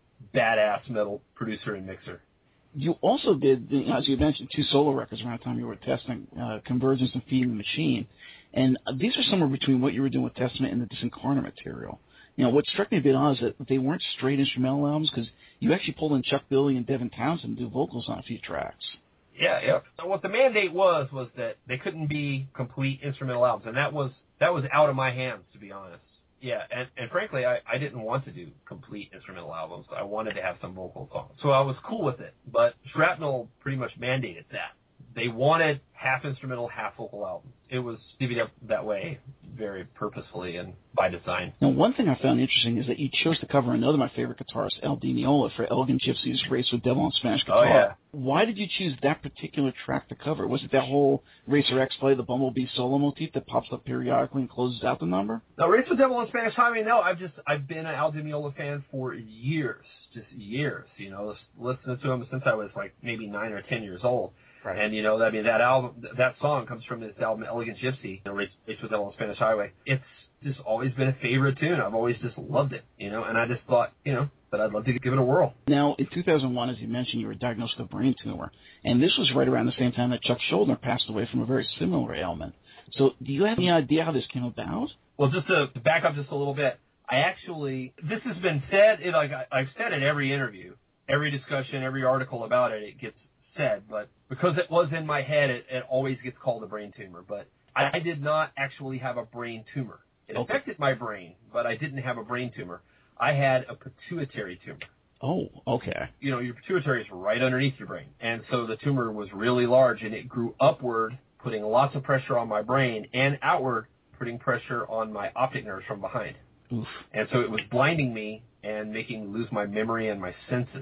badass metal producer and mixer. You also did, as you mentioned, two solo records around the time you were testing, uh, Convergence and Feeding the Machine. And these are somewhere between what you were doing with Testament and the Disincarnate material. You know, what struck me a bit odd is that they weren't straight instrumental albums because you actually pulled in Chuck Billy and Devin Townsend to do vocals on a few tracks. Yeah, yeah. So what the mandate was was that they couldn't be complete instrumental albums, and that was that was out of my hands, to be honest. Yeah, and, and frankly, I, I didn't want to do complete instrumental albums. I wanted to have some vocal songs. So I was cool with it, but Shrapnel pretty much mandated that. They wanted half instrumental, half vocal albums. It was divvied up that way very purposefully and by design. Now, one thing I found interesting is that you chose to cover another of my favorite guitarist, Al Di Meola, for Elegant Gypsy's Race with Devil on Spanish Guitar. Oh, yeah. Why did you choose that particular track to cover? Was it that whole Racer X play, the Bumblebee solo motif that pops up periodically and closes out the number? No, Race with Devil on Spanish Highway, no. I've just, I've been an Al Di Meola fan for years, just years, you know, listening to him since I was like maybe nine or ten years old. Right. And, you know, I mean, that album, that song comes from his album Elegant Gypsy, you know, Race, Race with Devil on Spanish Highway. It's just always been a favorite tune. I've always just loved it, you know, and I just thought, you know, that I'd love to give it a whirl. Now, in two thousand one, as you mentioned, you were diagnosed with a brain tumor, and this was right around the same time that Chuck Schuldiner passed away from a very similar ailment. So do you have any idea how this came about? Well, just to, to back up just a little bit, I actually, this has been said, it, like I, I've said in every interview, every discussion, every article about it, it gets said, but because it was in my head, it, it always gets called a brain tumor. But I did not actually have a brain tumor. It Okay. affected my brain, but I didn't have a brain tumor. I had a pituitary tumor. Oh, okay. You know, your pituitary is right underneath your brain. And so the tumor was really large, and it grew upward, putting lots of pressure on my brain, and outward, putting pressure on my optic nerves from behind. Oof. And so it was blinding me and making me lose my memory and my senses,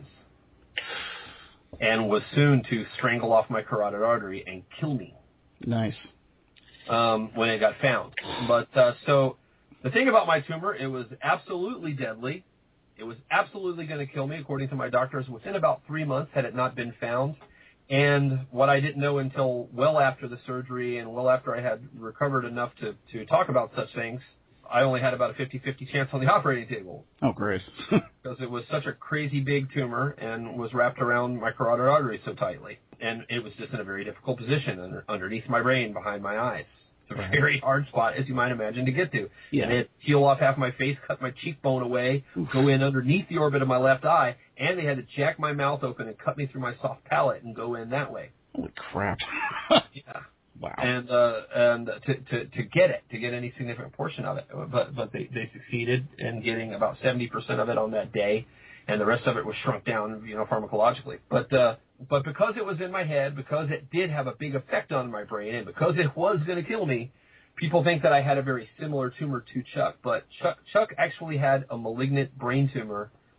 and was soon to strangle off my carotid artery and kill me. Nice. Um, when it got found. But uh, so the thing about my tumor, it was absolutely deadly. It was absolutely going to kill me, according to my doctors, within about three months had it not been found. And what I didn't know until well after the surgery and well after I had recovered enough to, to talk about such things, I only had about a fifty-fifty chance on the operating table. Oh, great. Because it was such a crazy big tumor and was wrapped around my carotid artery so tightly. And it was just in a very difficult position under, underneath my brain, behind my eyes. It's a very hard spot, as you might imagine, to get to. Yeah. And it heal off half my face, cut my cheekbone away, Oof. go in underneath the orbit of my left eye, and they had to jack my mouth open and cut me through my soft palate and go in that way. Holy crap. Yeah. Wow. And uh, and to, to to get it, to get any significant portion of it, but but they, they succeeded in getting about seventy percent of it on that day, and the rest of it was shrunk down, you know, pharmacologically. But uh, but because it was in my head, because it did have a big effect on my brain, and because it was going to kill me, people think that I had a very similar tumor to Chuck. But Chuck Chuck actually had a malignant brain tumor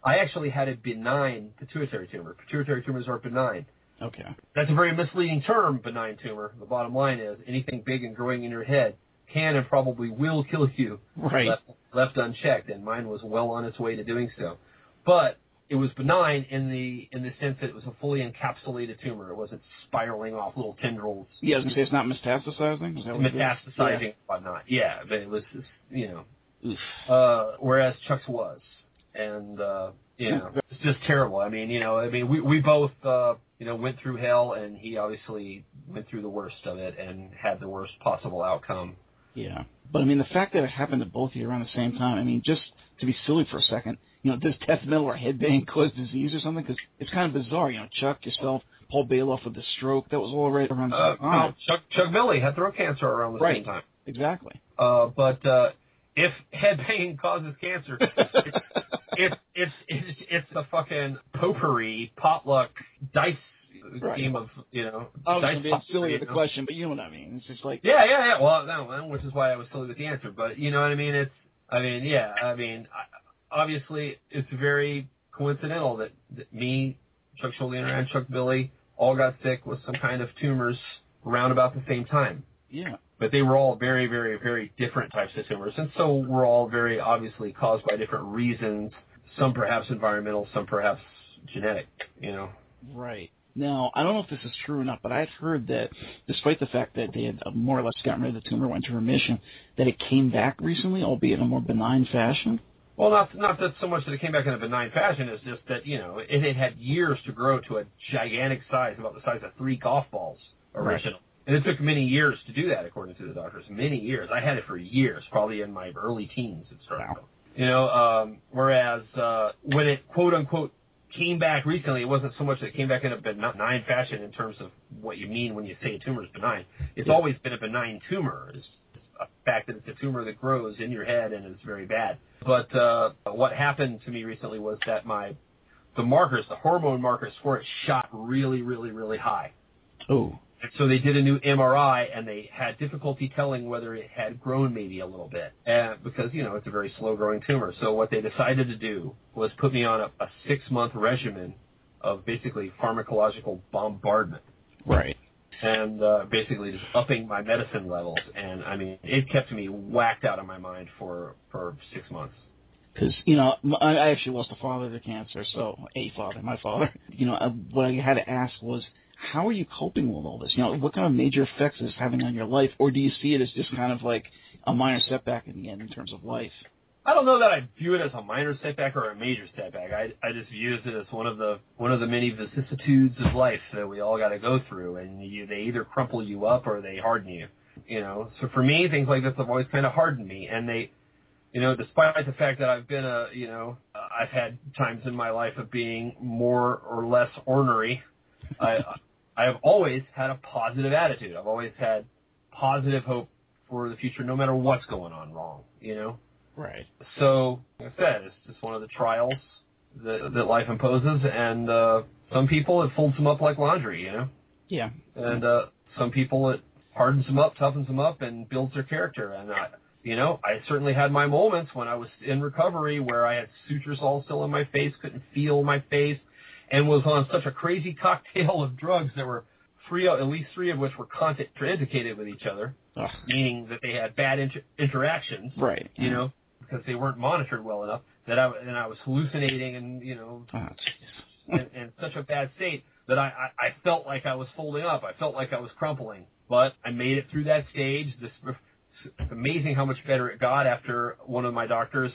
I actually had a benign pituitary tumor. Pituitary tumors are benign. Okay. That's a very misleading term, benign tumor. The bottom line is anything big and growing in your head can and probably will kill you right. left, left unchecked, and mine was well on its way to doing so. But it was benign in the in the sense that it was a fully encapsulated tumor. It wasn't spiraling off little tendrils. Yeah, I was going to say it's not metastasizing? Is that what metastasizing yeah. and whatnot. Yeah, but it was, just, you know, Oof. Uh, whereas Chuck's was. And, uh, you know, it's just terrible. I mean, you know, I mean, we, we both, uh, you know, went through hell, and he obviously went through the worst of it and had the worst possible outcome. Yeah. But, I mean, the fact that it happened to both of you around the same time, I mean, just to be silly for a second, you know, does death metal or headbang cause disease or something? Because it's kind of bizarre. You know, Chuck, yourself, Paul Bailoff with the stroke, that was all right around the same uh, time. No, Chuck, Chuck Billy had throat cancer around the right. same time. Exactly. Uh, but uh, if headbanging causes cancer, it's, it's, it's, it's, it's a fucking potpourri, potluck, dice right. game of, you know, I was dice being silly with the know? question, but you know what I mean. It's just like... Yeah, yeah, yeah. Well, no, which is why I was silly with the answer. But you know what I mean? It's, I mean, yeah, I mean, obviously it's very coincidental that, that me, Chuck Schuldiner, and Chuck Billy all got sick with some kind of tumors around about the same time. Yeah. But they were all very, very, very different types of tumors. And so we're all very obviously caused by different reasons, some perhaps environmental, some perhaps genetic, you know. Right. Now, I don't know if this is true or not, but I've heard that despite the fact that they had more or less gotten rid of the tumor, went to remission, that it came back recently, albeit in a more benign fashion. Well, not not that so much that it came back in a benign fashion, it's just that, you know, it had had years to grow to a gigantic size, about the size of three golf balls originally. Right. And it took many years to do that, according to the doctors. Many years. I had it for years, probably in my early teens it started. Wow. You know, um, whereas uh, when it, quote-unquote, came back recently, it wasn't so much that it came back in a benign fashion in terms of what you mean when you say a tumor is benign. It's yeah. always been a benign tumor. It's a fact that it's a tumor that grows in your head and is very bad. But uh, what happened to me recently was that my the markers, the hormone markers for it shot really, really, really high. Oh. And so they did a new M R I, and they had difficulty telling whether it had grown maybe a little bit, uh, because, you know, it's a very slow-growing tumor. So what they decided to do was put me on a, a six-month regimen of basically pharmacological bombardment. Right. And uh, basically just upping my medicine levels. And, I mean, it kept me whacked out of my mind for, for six months. Because, you know, I actually lost a father to cancer, so a father, my father. You know, what I had to ask was, how are you coping with all this? You know, what kind of major effects is this having on your life? Or do you see it as just kind of like a minor setback in the end in terms of life? I don't know that I view it as a minor setback or a major setback. I, I just view it as one of the one of the many vicissitudes of life that we all got to go through, and you, they either crumple you up or they harden you. You know, so for me, things like this have always kind of hardened me, and they, you know, despite the fact that I've been a, you know, I've had times in my life of being more or less ornery. I I have always had a positive attitude. I've always had positive hope for the future, no matter what's going on wrong, you know? Right. So, like I said, it's just one of the trials that, that life imposes, and uh, some people, it folds them up like laundry, you know? Yeah. And uh, some people, it hardens them up, toughens them up, and builds their character. And, I, you know, I certainly had my moments when I was in recovery where I had sutures all still in my face, couldn't feel my face, and was on such a crazy cocktail of drugs that were three, at least three of which were contraindicated with each other, Ugh. meaning that they had bad inter- interactions, right? You know, because they weren't monitored well enough. That I and I was hallucinating and you know, oh, in, in such a bad state that I, I, I felt like I was folding up. I felt like I was crumpling, but I made it through that stage. This it's amazing how much better it got after one of my doctors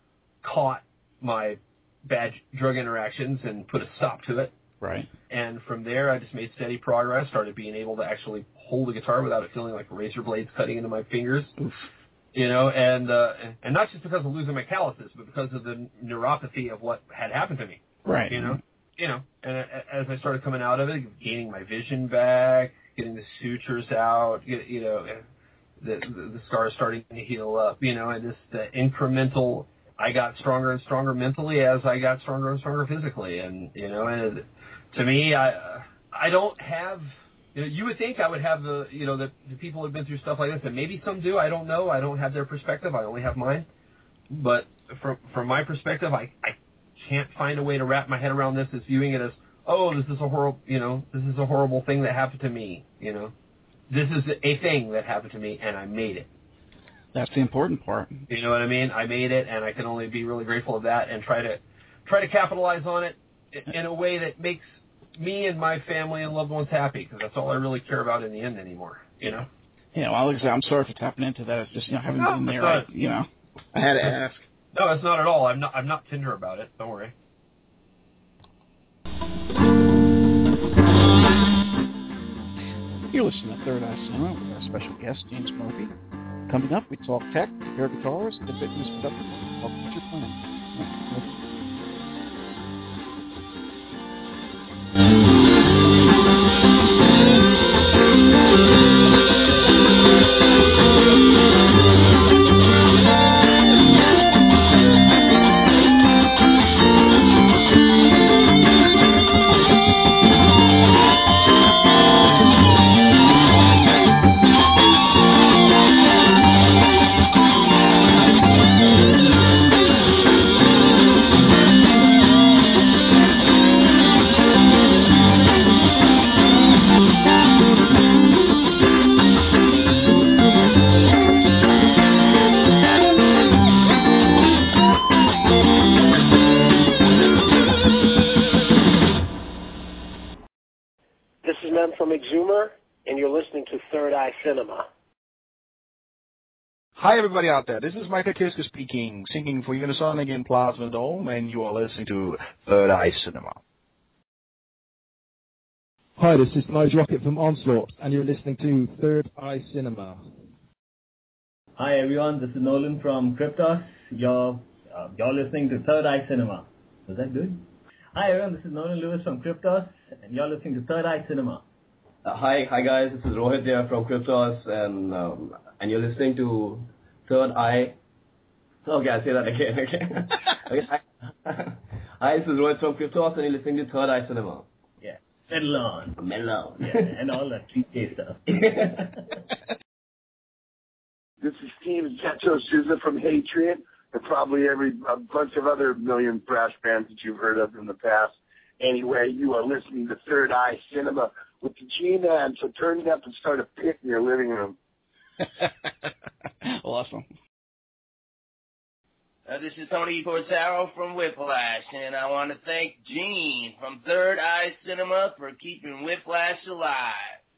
caught my bad drug interactions and put a stop to it. Right. And from there, I just made steady progress, started being able to actually hold the guitar without it feeling like razor blades cutting into my fingers. Oof. You know, and, uh, and not just because of losing my calluses, but because of the neuropathy of what had happened to me. Right. You know, you know, and as I started coming out of it, gaining my vision back, getting the sutures out, you know, the, the, the scars starting to heal up, you know, and just the incremental, I got stronger and stronger mentally as I got stronger and stronger physically. And, you know, and to me, I I don't have, you know, you would think I would have the, you know, the, the people who have been through stuff like this, and maybe some do. I don't know. I don't have their perspective. I only have mine. But from from my perspective, I, I can't find a way to wrap my head around this as viewing it as, oh, this is a horrible, you know, this is a horrible thing that happened to me, you know. This is a thing that happened to me, and I made it. That's the important part. You know what I mean? I made it, and I can only be really grateful of that and try to try to capitalize on it in a way that makes me and my family and loved ones happy, because that's all I really care about in the end anymore, you know? Yeah, well, like I said, I'm sorry for tapping into that. It's just, you know, having no, been there, I, you know. I had to ask. No, it's not at all. I'm not I'm not tender about it. Don't worry. You're listening to Third Eye Cinema with our special guest, James Murphy. Coming up, we talk tech, air guitars, and fitness production, talk future plans. From Exumer, and you're listening to Third Eye Cinema. Hi, everybody out there. This is Michael Kiske speaking, singing for Unisonic in Plasma Dome, and you are listening to Third Eye Cinema. Hi, this is Nigel Rocket from Onslaught, and you're listening to Third Eye Cinema. Hi, everyone. This is Nolan from Cryptos. You're, uh, you're listening to Third Eye Cinema. Was that good? Hi, everyone. This is Nolan Lewis from Cryptos, and you're listening to Third Eye Cinema. Uh, hi, hi guys. This is Rohit here from Cryptos, and um, and you're listening to Third Eye. Okay, I'll say that again. again. okay, hi. hi, this is Rohit from Cryptos, and you're listening to Third Eye Cinema. Yeah, Melon. Melon. Yeah, and all that three K stuff. This is Steve Zeto Souza from Hatred, and probably every a bunch of other million thrash bands that you've heard of in the past. Anyway, you are listening to Third Eye Cinema with the G-Man, so turn it up and start a pit in your living room. Awesome. Uh, this is Tony Corsaro from Whiplash, and I want to thank Gene from Third Eye Cinema for keeping Whiplash alive.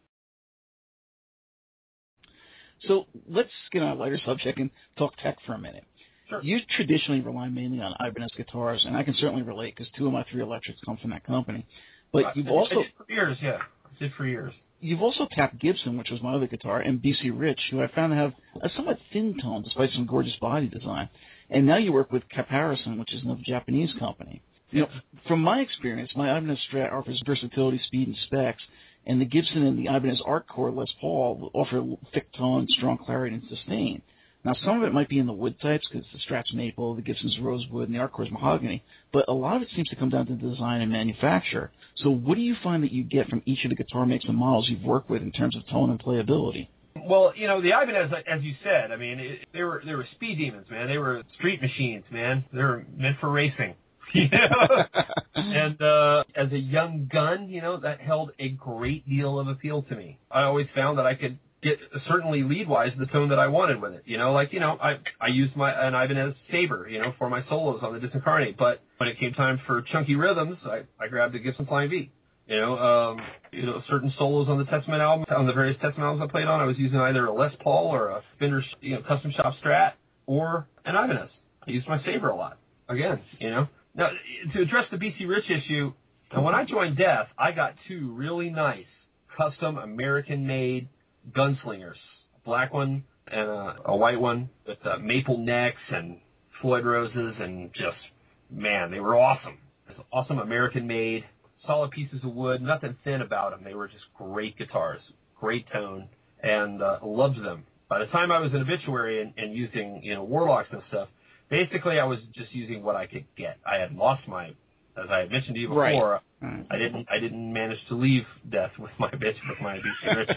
So let's get on a lighter subject and talk tech for a minute. Sure. You traditionally rely mainly on Ibanez guitars, and I can certainly relate because two of my three electrics come from that company. But uh, you've I also... did for years, yeah. I did for years. You've also tapped Gibson, which was my other guitar, and B C Rich, who I found to have a somewhat thin tone despite some gorgeous body design. And now you work with Caparison, which is another Japanese company. You know, from my experience, my Ibanez Strat offers versatility, speed, and specs, and the Gibson and the Ibanez Artcore Les Paul offer thick tone, strong clarity, and sustain. Now, some of it might be in the wood types because the Strat's maple, the Gibson's rosewood, and the Artcore's mahogany, but a lot of it seems to come down to design and manufacture. So what do you find that you get from each of the guitar makes and models you've worked with in terms of tone and playability? Well, you know, the Ibanez, as you said, I mean, it, they were they were speed demons, man. They were street machines, man. They were meant for racing. You know? And uh, as a young gun, you know, that held a great deal of appeal to me. I always found that I could get, certainly lead-wise, the tone that I wanted with it. You know, like, you know, I I used my an Ibanez Sabre, you know, for my solos on the Disincarnate. But when it came time for chunky rhythms, I, I grabbed a Gibson Flying V. You know, um, you know, certain solos on the Testament album, on the various Testament albums I played on, I was using either a Les Paul or a Fender, you know, custom shop Strat or an Ibanez. I used my Sabre a lot. Again, you know. Now, to address the B C Rich issue, now when I joined Death, I got two really nice custom American-made gunslingers, a black one and a, a white one with uh, maple necks and Floyd roses, and just, man, they were awesome. Awesome American-made, solid pieces of wood, nothing thin about them. They were just great guitars, great tone, and uh, loved them. By the time I was in Obituary and, and using, you know, Warlocks and stuff, basically I was just using what I could get. I had lost my, as I had mentioned to you before, right. I didn't I didn't manage to leave Death with my bitch with my B C Rich.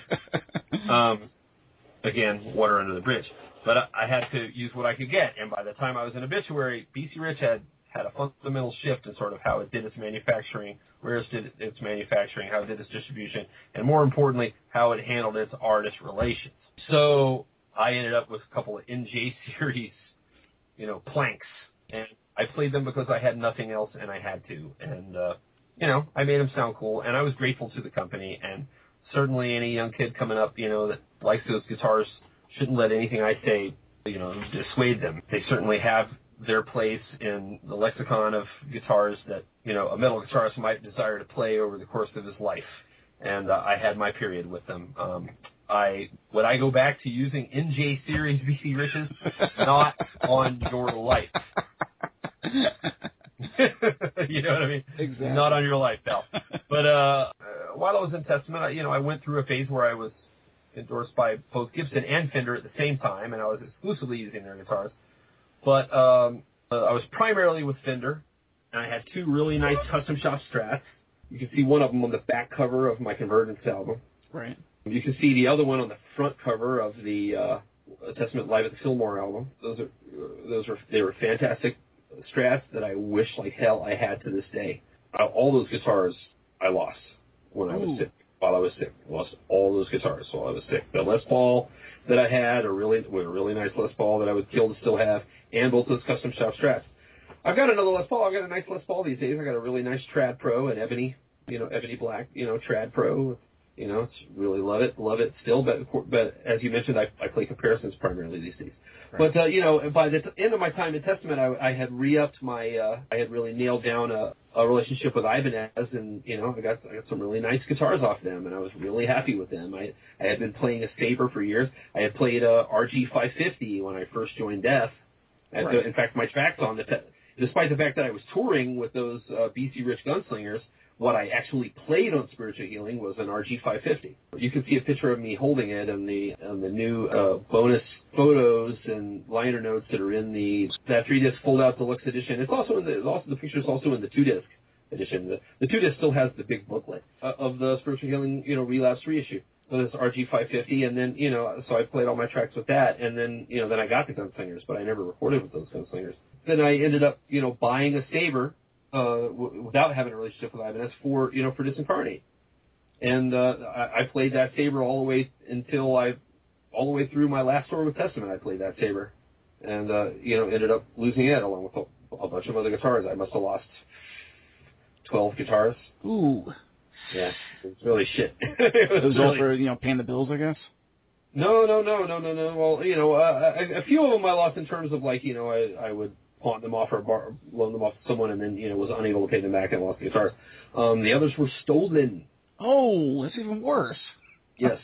um, again, water under the bridge. But I, I had to use what I could get, and by the time I was in Obituary, B C Rich had had a fundamental shift in sort of how it did its manufacturing, where it did its manufacturing, how it did its distribution, and more importantly, how it handled its artist relations. So I ended up with a couple of N J series, you know, planks, and I played them because I had nothing else and I had to, and uh, you know, I made them sound cool, and I was grateful to the company, and certainly any young kid coming up, you know, that likes those guitars shouldn't let anything I say, you know, dissuade them. They certainly have their place in the lexicon of guitars that, you know, a metal guitarist might desire to play over the course of his life. And uh, I had my period with them. Um, I would I go back to using N J series B C Riches? Not on your life. You know what I mean? Exactly. Not on your life, pal. But uh, while I was in Testament, I, you know, I went through a phase where I was endorsed by both Gibson and Fender at the same time, and I was exclusively using their guitars. But um, uh, I was primarily with Fender, and I had two really nice custom shop Strats. You can see one of them on the back cover of my Convergence album. Right. You can see the other one on the front cover of the uh, Testament Live at the Fillmore album. Those are uh, those are they were fantastic Strats that I wish like hell I had to this day. Uh, all those guitars I lost when I was Ooh. sick. While I was sick, I lost all those guitars while I was sick. The Les Paul that I had, a really, a really nice Les Paul that I would kill to still have, and both those custom shop Strats. I've got another Les Paul. I've got a nice Les Paul these days. I got a really nice Trad Pro, an ebony, you know, ebony black, you know, Trad Pro. You know, it's really love it, love it still. But but as you mentioned, I, I play comparisons primarily these days. Right. But uh, you know, by the end of my time in Testament, I, I had re-upped my, uh, I had really nailed down a, a relationship with Ibanez, and you know, I got I got some really nice guitars off them, and I was really happy with them. I I had been playing a Sabre for years. I had played a R G five fifty when I first joined Death. Right. In fact, my tracks on the, te- despite the fact that I was touring with those uh, B C Rich Gunslingers, what I actually played on Spiritual Healing was an R G five fifty. You can see a picture of me holding it and the and the new uh, bonus photos and liner notes that are in the that three disc fold out deluxe edition. It's also in the also the picture is also in the two disc edition. The, the two disc still has the big booklet uh, of the Spiritual Healing, you know, Relapse reissue. So it's R G five fifty, and then you know, so I played all my tracks with that, and then you know, then I got the Gunslingers, but I never recorded with those Gunslingers. Then I ended up, you know, buying a Sabre. Uh, w- without having a relationship with Ibanez for, you know, for Disincarnate. And, uh, I, I played that Sabre all the way until I, all the way through my last tour with Testament, I played that Sabre. And, uh, you know, ended up losing it along with a, a bunch of other guitars. I must have lost twelve guitars. Ooh. Yeah, it was really shit. it was, it was all really, for, you know, paying the bills, I guess? No, no, no, no, no, no. Well, you know, uh, a, a few of them I lost in terms of, like, you know, I, I would pawn them off or bar, loan them off to someone, and then you know was unable to pay them back and lost the guitars. Um, the others were stolen. Oh, that's even worse. Yes,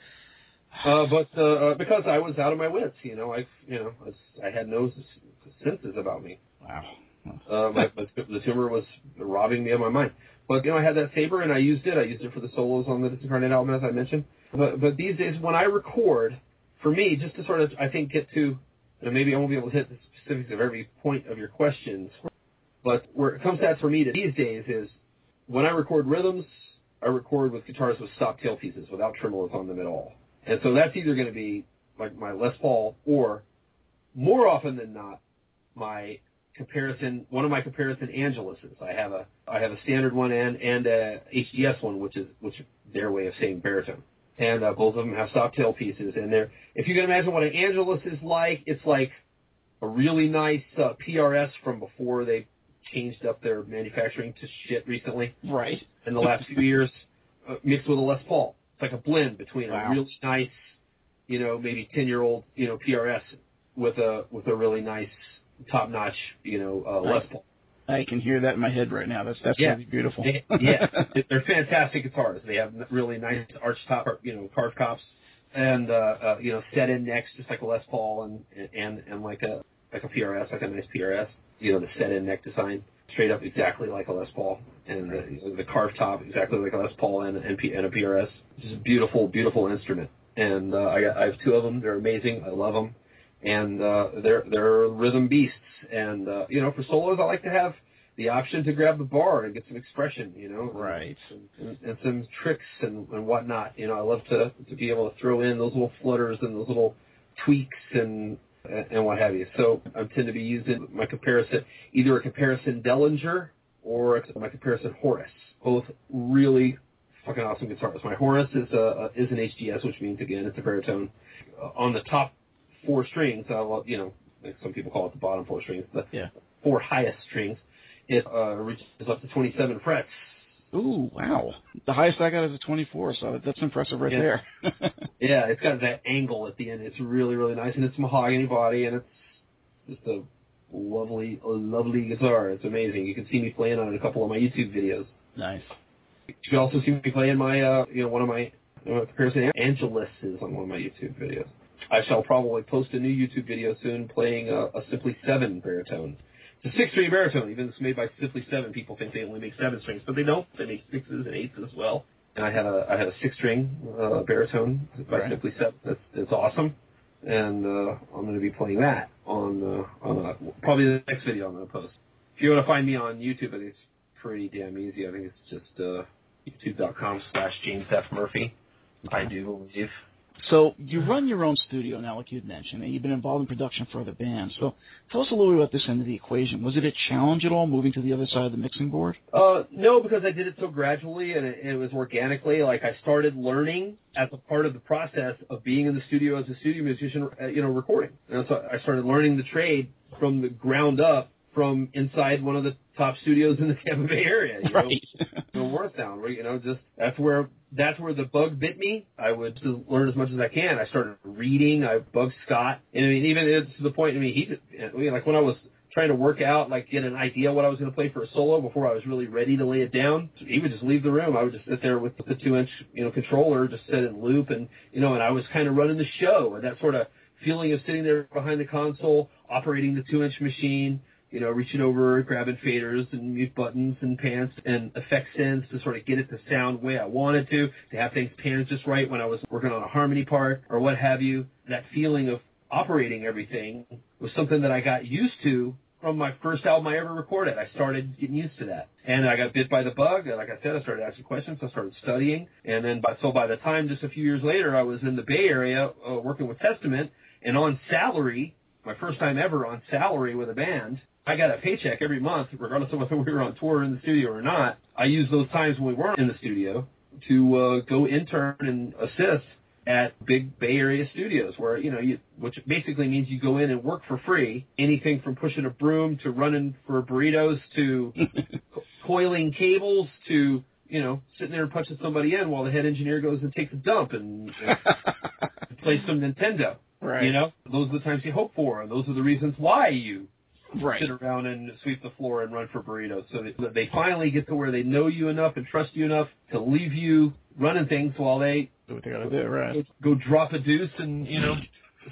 uh, but uh, because I was out of my wits, you know, I you know I, was, I had no senses about me. Wow. uh, my, my, the tumor was robbing me of my mind. But you know, I had that Sabre and I used it. I used it for the solos on the Disincarnate album, as I mentioned. But but these days, when I record, for me, just to sort of I think get to and maybe I won't be able to hit the specifics of every point of your questions, but where it comes to that for me to these days is when I record rhythms, I record with guitars with stop tail pieces without tremolos on them at all. And so that's either going to be like my Les Paul or, more often than not, my comparison, one of my comparison Angeluses. I have a I have a standard one and and a H D S one, which is which is their way of saying baritone. And uh, both of them have stop tail pieces. And they're, if you can imagine what an Angelus is like, it's like a really nice uh, P R S from before they changed up their manufacturing to shit recently. Right. In the last few years, uh, mixed with a Les Paul. It's like a blend between wow. a really nice, you know, maybe ten-year-old, you know, P R S with a with a really nice, top-notch, you know, uh, Les Paul. I can hear that in my head right now. That's that's yeah. really beautiful. They, yeah, they're fantastic guitars. They have really nice arch top, you know, carved tops, and uh, uh, you know, set in necks just like a Les Paul, and and and like a like a P R S, like a nice P R S. You know, the set in neck design, straight up exactly like a Les Paul, and the, you know, the carved top exactly like a Les Paul and and, P, and a P R S. Just a beautiful, beautiful instrument. And uh, I got I have two of them. They're amazing. I love them. And uh, they're they're rhythm beasts, and uh, you know, for solos, I like to have the option to grab the bar and get some expression, you know, right, and, and, and some tricks and, and whatnot. You know, I love to to be able to throw in those little flutters and those little tweaks and and, and what have you. So I tend to be using my comparison, either a comparison Dellinger or my comparison Horus. Both really fucking awesome guitars. My Horus is a, is an H G S, which means, again, it's a baritone. Uh, on the top four strings, uh, you know, like some people call it the bottom four strings, the yeah. four highest strings, it uh, reaches up to twenty-seven frets. Ooh, wow. The highest I got is a twenty-four, so that's impressive right yeah. there. Yeah, it's got that angle at the end. It's really, really nice, and it's mahogany body, and it's just a lovely, a lovely guitar. It's amazing. You can see me playing on it in a couple of my YouTube videos. Nice. You can also see me playing my, uh, you know, one of my uh, comparison Angelus is on one of my YouTube videos. I shall probably post a new YouTube video soon playing a, a Simply seven baritone. It's a six-string baritone. Even though it's made by Simply seven, people think they only make seven strings, but they don't. They make sixes and eights as well. And I had a I had a six-string uh, baritone by right. Simply seven. That's it's awesome, and uh, I'm going to be playing that on uh, on uh, probably the next video I'm going to post. If you want to find me on YouTube, I think it's pretty damn easy. I think it's just uh, youtube.com slash James F. Murphy. I do believe. So you run your own studio now, like you'd mentioned, and you've been involved in production for other bands. So tell us a little bit about this end of the equation. Was it a challenge at all, moving to the other side of the mixing board? Uh, no, because I did it so gradually, and it, it was organically. Like, I started learning as a part of the process of being in the studio as a studio musician, uh, you know, recording. And so I started learning the trade from the ground up from inside one of the top studios in the Tampa Bay area, you right. know, you know, Warrentown, where, you know, just that's where that's where the bug bit me. I would just learn as much as I can. I started reading. I bugged Scott, and I mean, even it's to the point. I mean, he, I mean, like when I was trying to work out, like get an idea what I was going to play for a solo before I was really ready to lay it down, he would just leave the room. I would just sit there with the two-inch, you know, controller, just set it in loop, and you know, and I was kind of running the show, and that sort of feeling of sitting there behind the console, operating the two-inch machine. You know, reaching over, grabbing faders and mute buttons and pants and effect sends to sort of get it to sound the way I wanted to, to have things panned just right when I was working on a harmony part or what have you. That feeling of operating everything was something that I got used to from my first album I ever recorded. I started getting used to that. And I got bit by the bug. Like I said, I started asking questions. I started studying. And then by, so by the time, just a few years later, I was in the Bay Area uh, working with Testament and on salary, my first time ever on salary with a band. I got a paycheck every month, regardless of whether we were on tour in the studio or not. I used those times when we weren't in the studio to uh, go intern and assist at big Bay Area studios, where, you know, you, which basically means you go in and work for free. Anything from pushing a broom to running for burritos to coiling cables to, you know, sitting there and punching somebody in while the head engineer goes and takes a dump and, and plays some Nintendo. Right. You know, those are the times you hope for, and those are the reasons why you right. sit around and sweep the floor and run for burritos, so that they finally get to where they know you enough and trust you enough to leave you running things while they do what they gotta do, right? Go, go drop a deuce and, you know,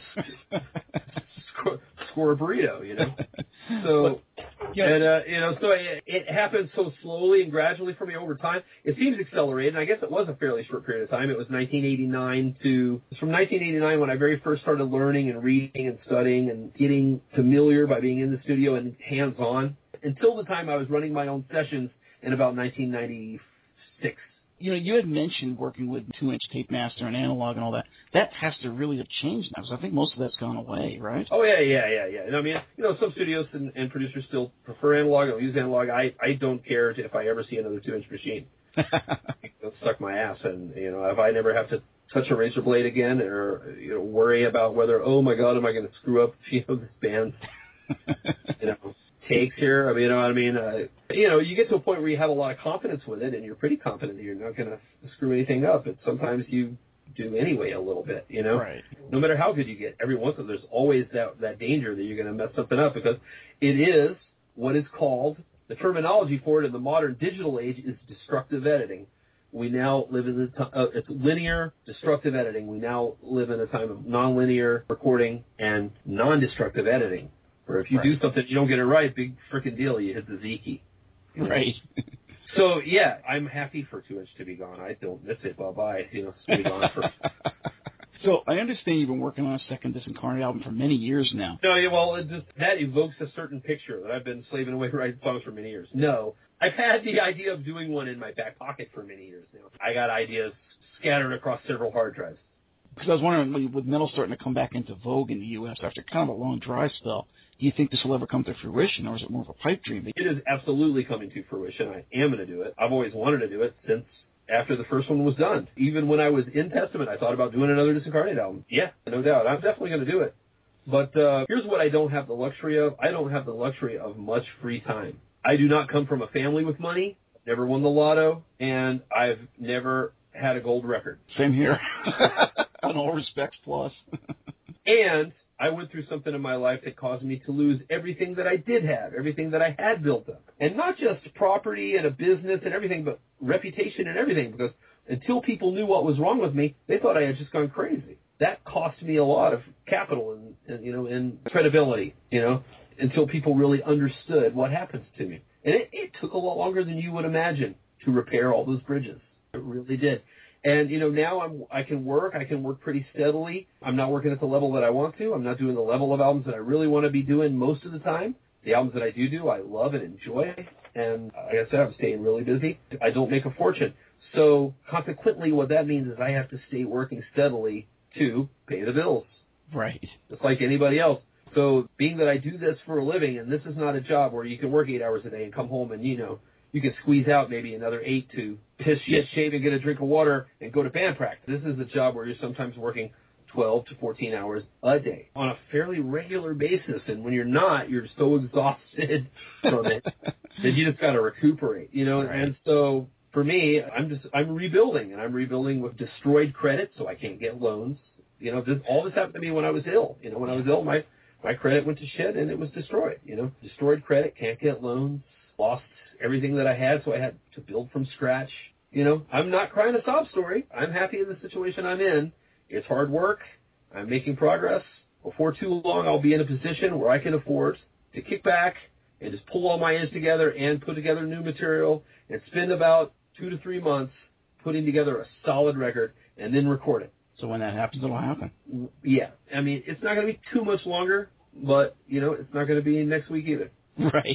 score, score a burrito, you know. So, yeah. and uh, you know, so it, it happened so slowly and gradually for me over time. It seems accelerated, and I guess it was a fairly short period of time. It was nineteen eighty-nine to from nineteen eighty-nine when I very first started learning and reading and studying and getting familiar by being in the studio and hands-on, until the time I was running my own sessions in about nineteen ninety-six. You know, you had mentioned working with two-inch tape master and analog and all that. That has to really have changed now, because I think most of that's gone away, right? Oh, yeah, yeah, yeah, yeah. And I mean, you know, some studios and, and producers still prefer analog. I'll use analog. I, I don't care if I ever see another two-inch machine. It'll suck my ass. And, you know, if I never have to touch a razor blade again or, you know, worry about whether, oh, my God, am I going to screw up, you know, this band's, you know, takes here. I mean, you know what I mean? Uh, you know, you get to a point where you have a lot of confidence with it, and you're pretty confident that you're not going to screw anything up. But sometimes you do anyway a little bit, you know? Right. No matter how good you get, every once in a while there's always that, that danger that you're going to mess something up, because it is what is called, the terminology for it in the modern digital age is destructive editing. We now live in the t- uh, it's linear destructive editing. We now live in a time of nonlinear recording and non-destructive editing. Or if you right. do something, you don't get it right, big freaking deal, you hit the Z key. Right. So, yeah, I'm happy for two-inch to be gone. I don't miss it. Bye-bye. You know, it's been gone for... So I understand you've been working on a second Disincarnate album for many years now. No, yeah, well, it just, that evokes a certain picture that I've been slaving away writing songs for many years. No, I've had the idea of doing one in my back pocket for many years now. I got ideas scattered across several hard drives. Because I was wondering, with metal starting to come back into vogue in the U S after kind of a long dry spell, do you think this will ever come to fruition, or is it more of a pipe dream? It is absolutely coming to fruition. I am going to do it. I've always wanted to do it since after the first one was done. Even when I was in Testament, I thought about doing another Disincarnate album. Yeah, no doubt. I'm definitely going to do it. But uh, here's what I don't have the luxury of. I don't have the luxury of much free time. I do not come from a family with money, never won the lotto, and I've never had a gold record. Same here. In all respects, plus. And I went through something in my life that caused me to lose everything that I did have, everything that I had built up. And not just property and a business and everything, but reputation and everything, because until people knew what was wrong with me, they thought I had just gone crazy. That cost me a lot of capital and, and you know, and credibility, you know, until people really understood what happens to me. And it, it took a lot longer than you would imagine to repair all those bridges. It really did. And, you know, now I'm, I can work. I can work pretty steadily. I'm not working at the level that I want to. I'm not doing the level of albums that I really want to be doing most of the time. The albums that I do do, I love and enjoy. And like I said, I'm staying really busy. I don't make a fortune. So consequently, what that means is I have to stay working steadily to pay the bills. Right. Just like anybody else. So being that I do this for a living, and this is not a job where you can work eight hours a day and come home and, you know, you can squeeze out maybe another eight to piss, shit, shave, and get a drink of water and go to band practice. This is a job where you're sometimes working twelve to fourteen hours a day on a fairly regular basis. And when you're not, you're so exhausted from it that you just got to recuperate, you know. Right. And so for me, I'm just I'm rebuilding, and I'm rebuilding with destroyed credit, so I can't get loans. You know, this, all this happened to me when I was ill. You know, when I was ill, my my credit went to shit, and it was destroyed. You know, destroyed credit, can't get loans, lost everything that I had, so I had to build from scratch. You know, I'm not crying a sob story. I'm happy in the situation I'm in. It's hard work. I'm making progress. Before too long, I'll be in a position where I can afford to kick back and just pull all my ends together and put together new material and spend about two to three months putting together a solid record and then record it. So when that happens, it'll happen. Yeah. I mean, it's not going to be too much longer, but, you know, it's not going to be next week either. Right.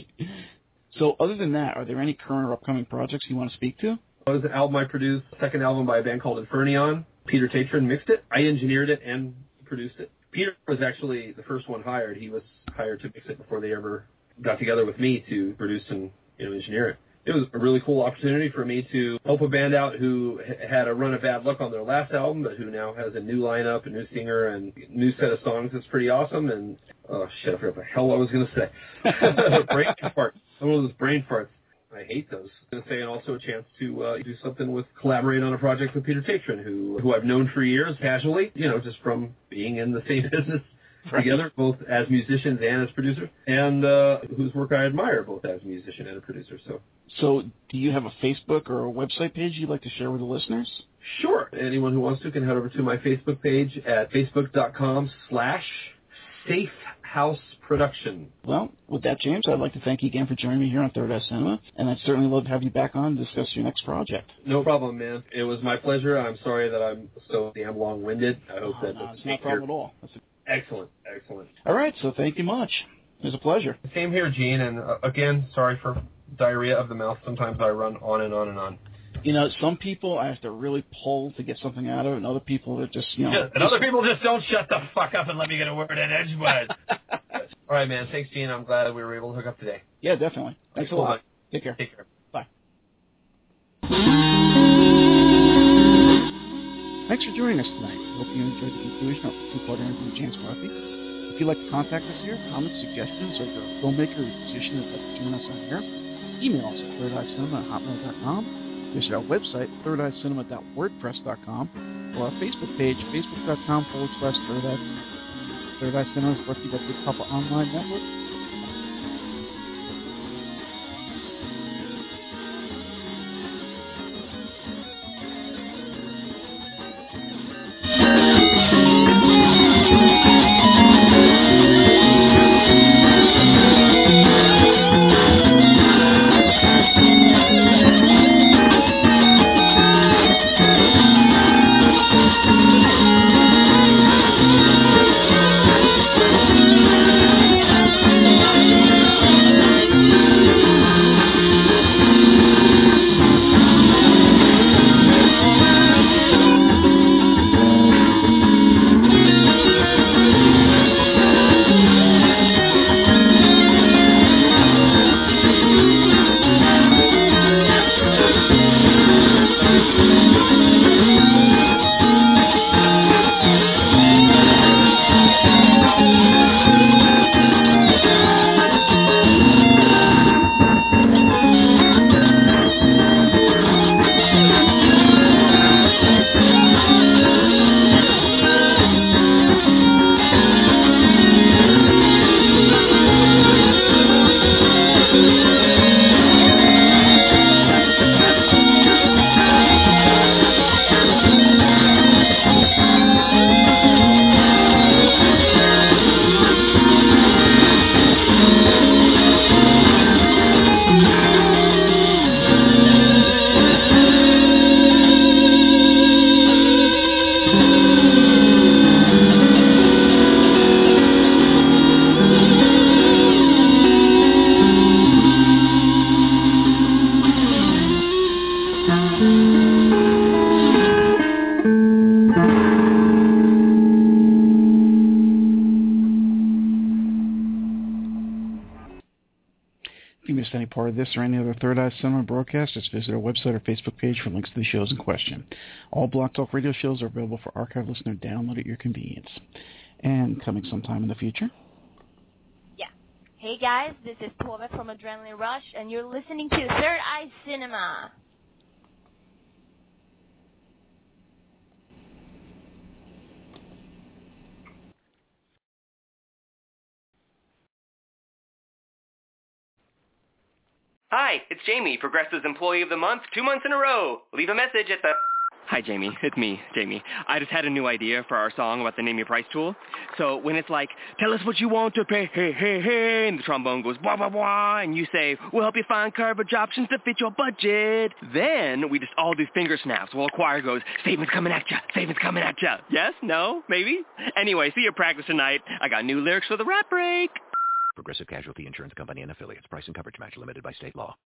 So other than that, are there any current or upcoming projects you want to speak to? It was an album I produced, a second album by a band called Infernion. Peter Tatron mixed it. I engineered it and produced it. Peter was actually the first one hired. He was hired to mix it before they ever got together with me to produce and, you know, engineer it. It was a really cool opportunity for me to help a band out who had a run of bad luck on their last album, but who now has a new lineup, a new singer, and a new set of songs. It's pretty awesome. And, oh, shit, I forgot what the hell I was going to say. Brain fart. I'm one of those brain farts. I hate those. I was going to say, and also a chance to uh, do something with, collaborate on a project with Peter Tatron, who, who I've known for years casually, you know, just from being in the same business. Right. Together, both as musicians and as producers, and uh, whose work I admire, both as a musician and a producer. So, so do you have a Facebook or a website page you'd like to share with the listeners? Sure. Anyone who wants to can head over to my Facebook page at facebook.com slash Safe House Production. Well, with that, James, I'd like to thank you again for joining me here on Third Eye Cinema, and I'd certainly love to have you back on to discuss your next project. No problem, man. It was my pleasure. I'm sorry that I'm so damn long-winded. I hope oh, that no, it's not a problem at all. That's a- Excellent, excellent. All right, so thank you much. It was a pleasure. Same here, Gene, and uh, again, sorry for diarrhea of the mouth. Sometimes I run on and on and on. You know, some people I have to really pull to get something out of it, and other people are just, you know. Yeah, and other people just don't shut the fuck up and let me get a word in edgewise. All right, man. Thanks, Gene. I'm glad we were able to hook up today. Yeah, definitely. Thanks a lot. Take care. Take care. Bye. Thanks for joining us tonight. I hope you enjoyed the conclusion of the two-part interview with James Carthy. If you'd like to contact us here, comments, suggestions, or you're a filmmaker or musician that'd like to join us on here, email us at third eye cinema at hotmail dot com. Visit our website, third eye cinema dot wordpress dot com, or our Facebook page, facebook.com forward slash Third Eye Cinema. Third Eye Cinema is brought to you by Big Papa Online Network. If you missed any part of this or any other Third Eye Cinema broadcast, just visit our website or Facebook page for links to the shows in question. All Blog Talk Radio shows are available for archive listener download at your convenience. And coming sometime in the future. Yeah. Hey guys, this is Tove from Adrenaline Rush, and you're listening to Third Eye Cinema. Hi, it's Jamie, Progressive's Employee of the Month, two months in a row. Leave a message at the... Hi, Jamie. It's me, Jamie. I just had a new idea for our song about the Name Your Price tool. So when it's like, tell us what you want to pay, hey, hey, hey, and the trombone goes, blah, blah, blah, and you say, we'll help you find coverage options to fit your budget. Then we just all do finger snaps while a choir goes, statements coming at ya, statements coming at ya. Yes? No? Maybe? Anyway, see you at practice tonight. I got new lyrics for the rap break. Progressive Casualty Insurance Company and Affiliates. Price and coverage match limited by state law.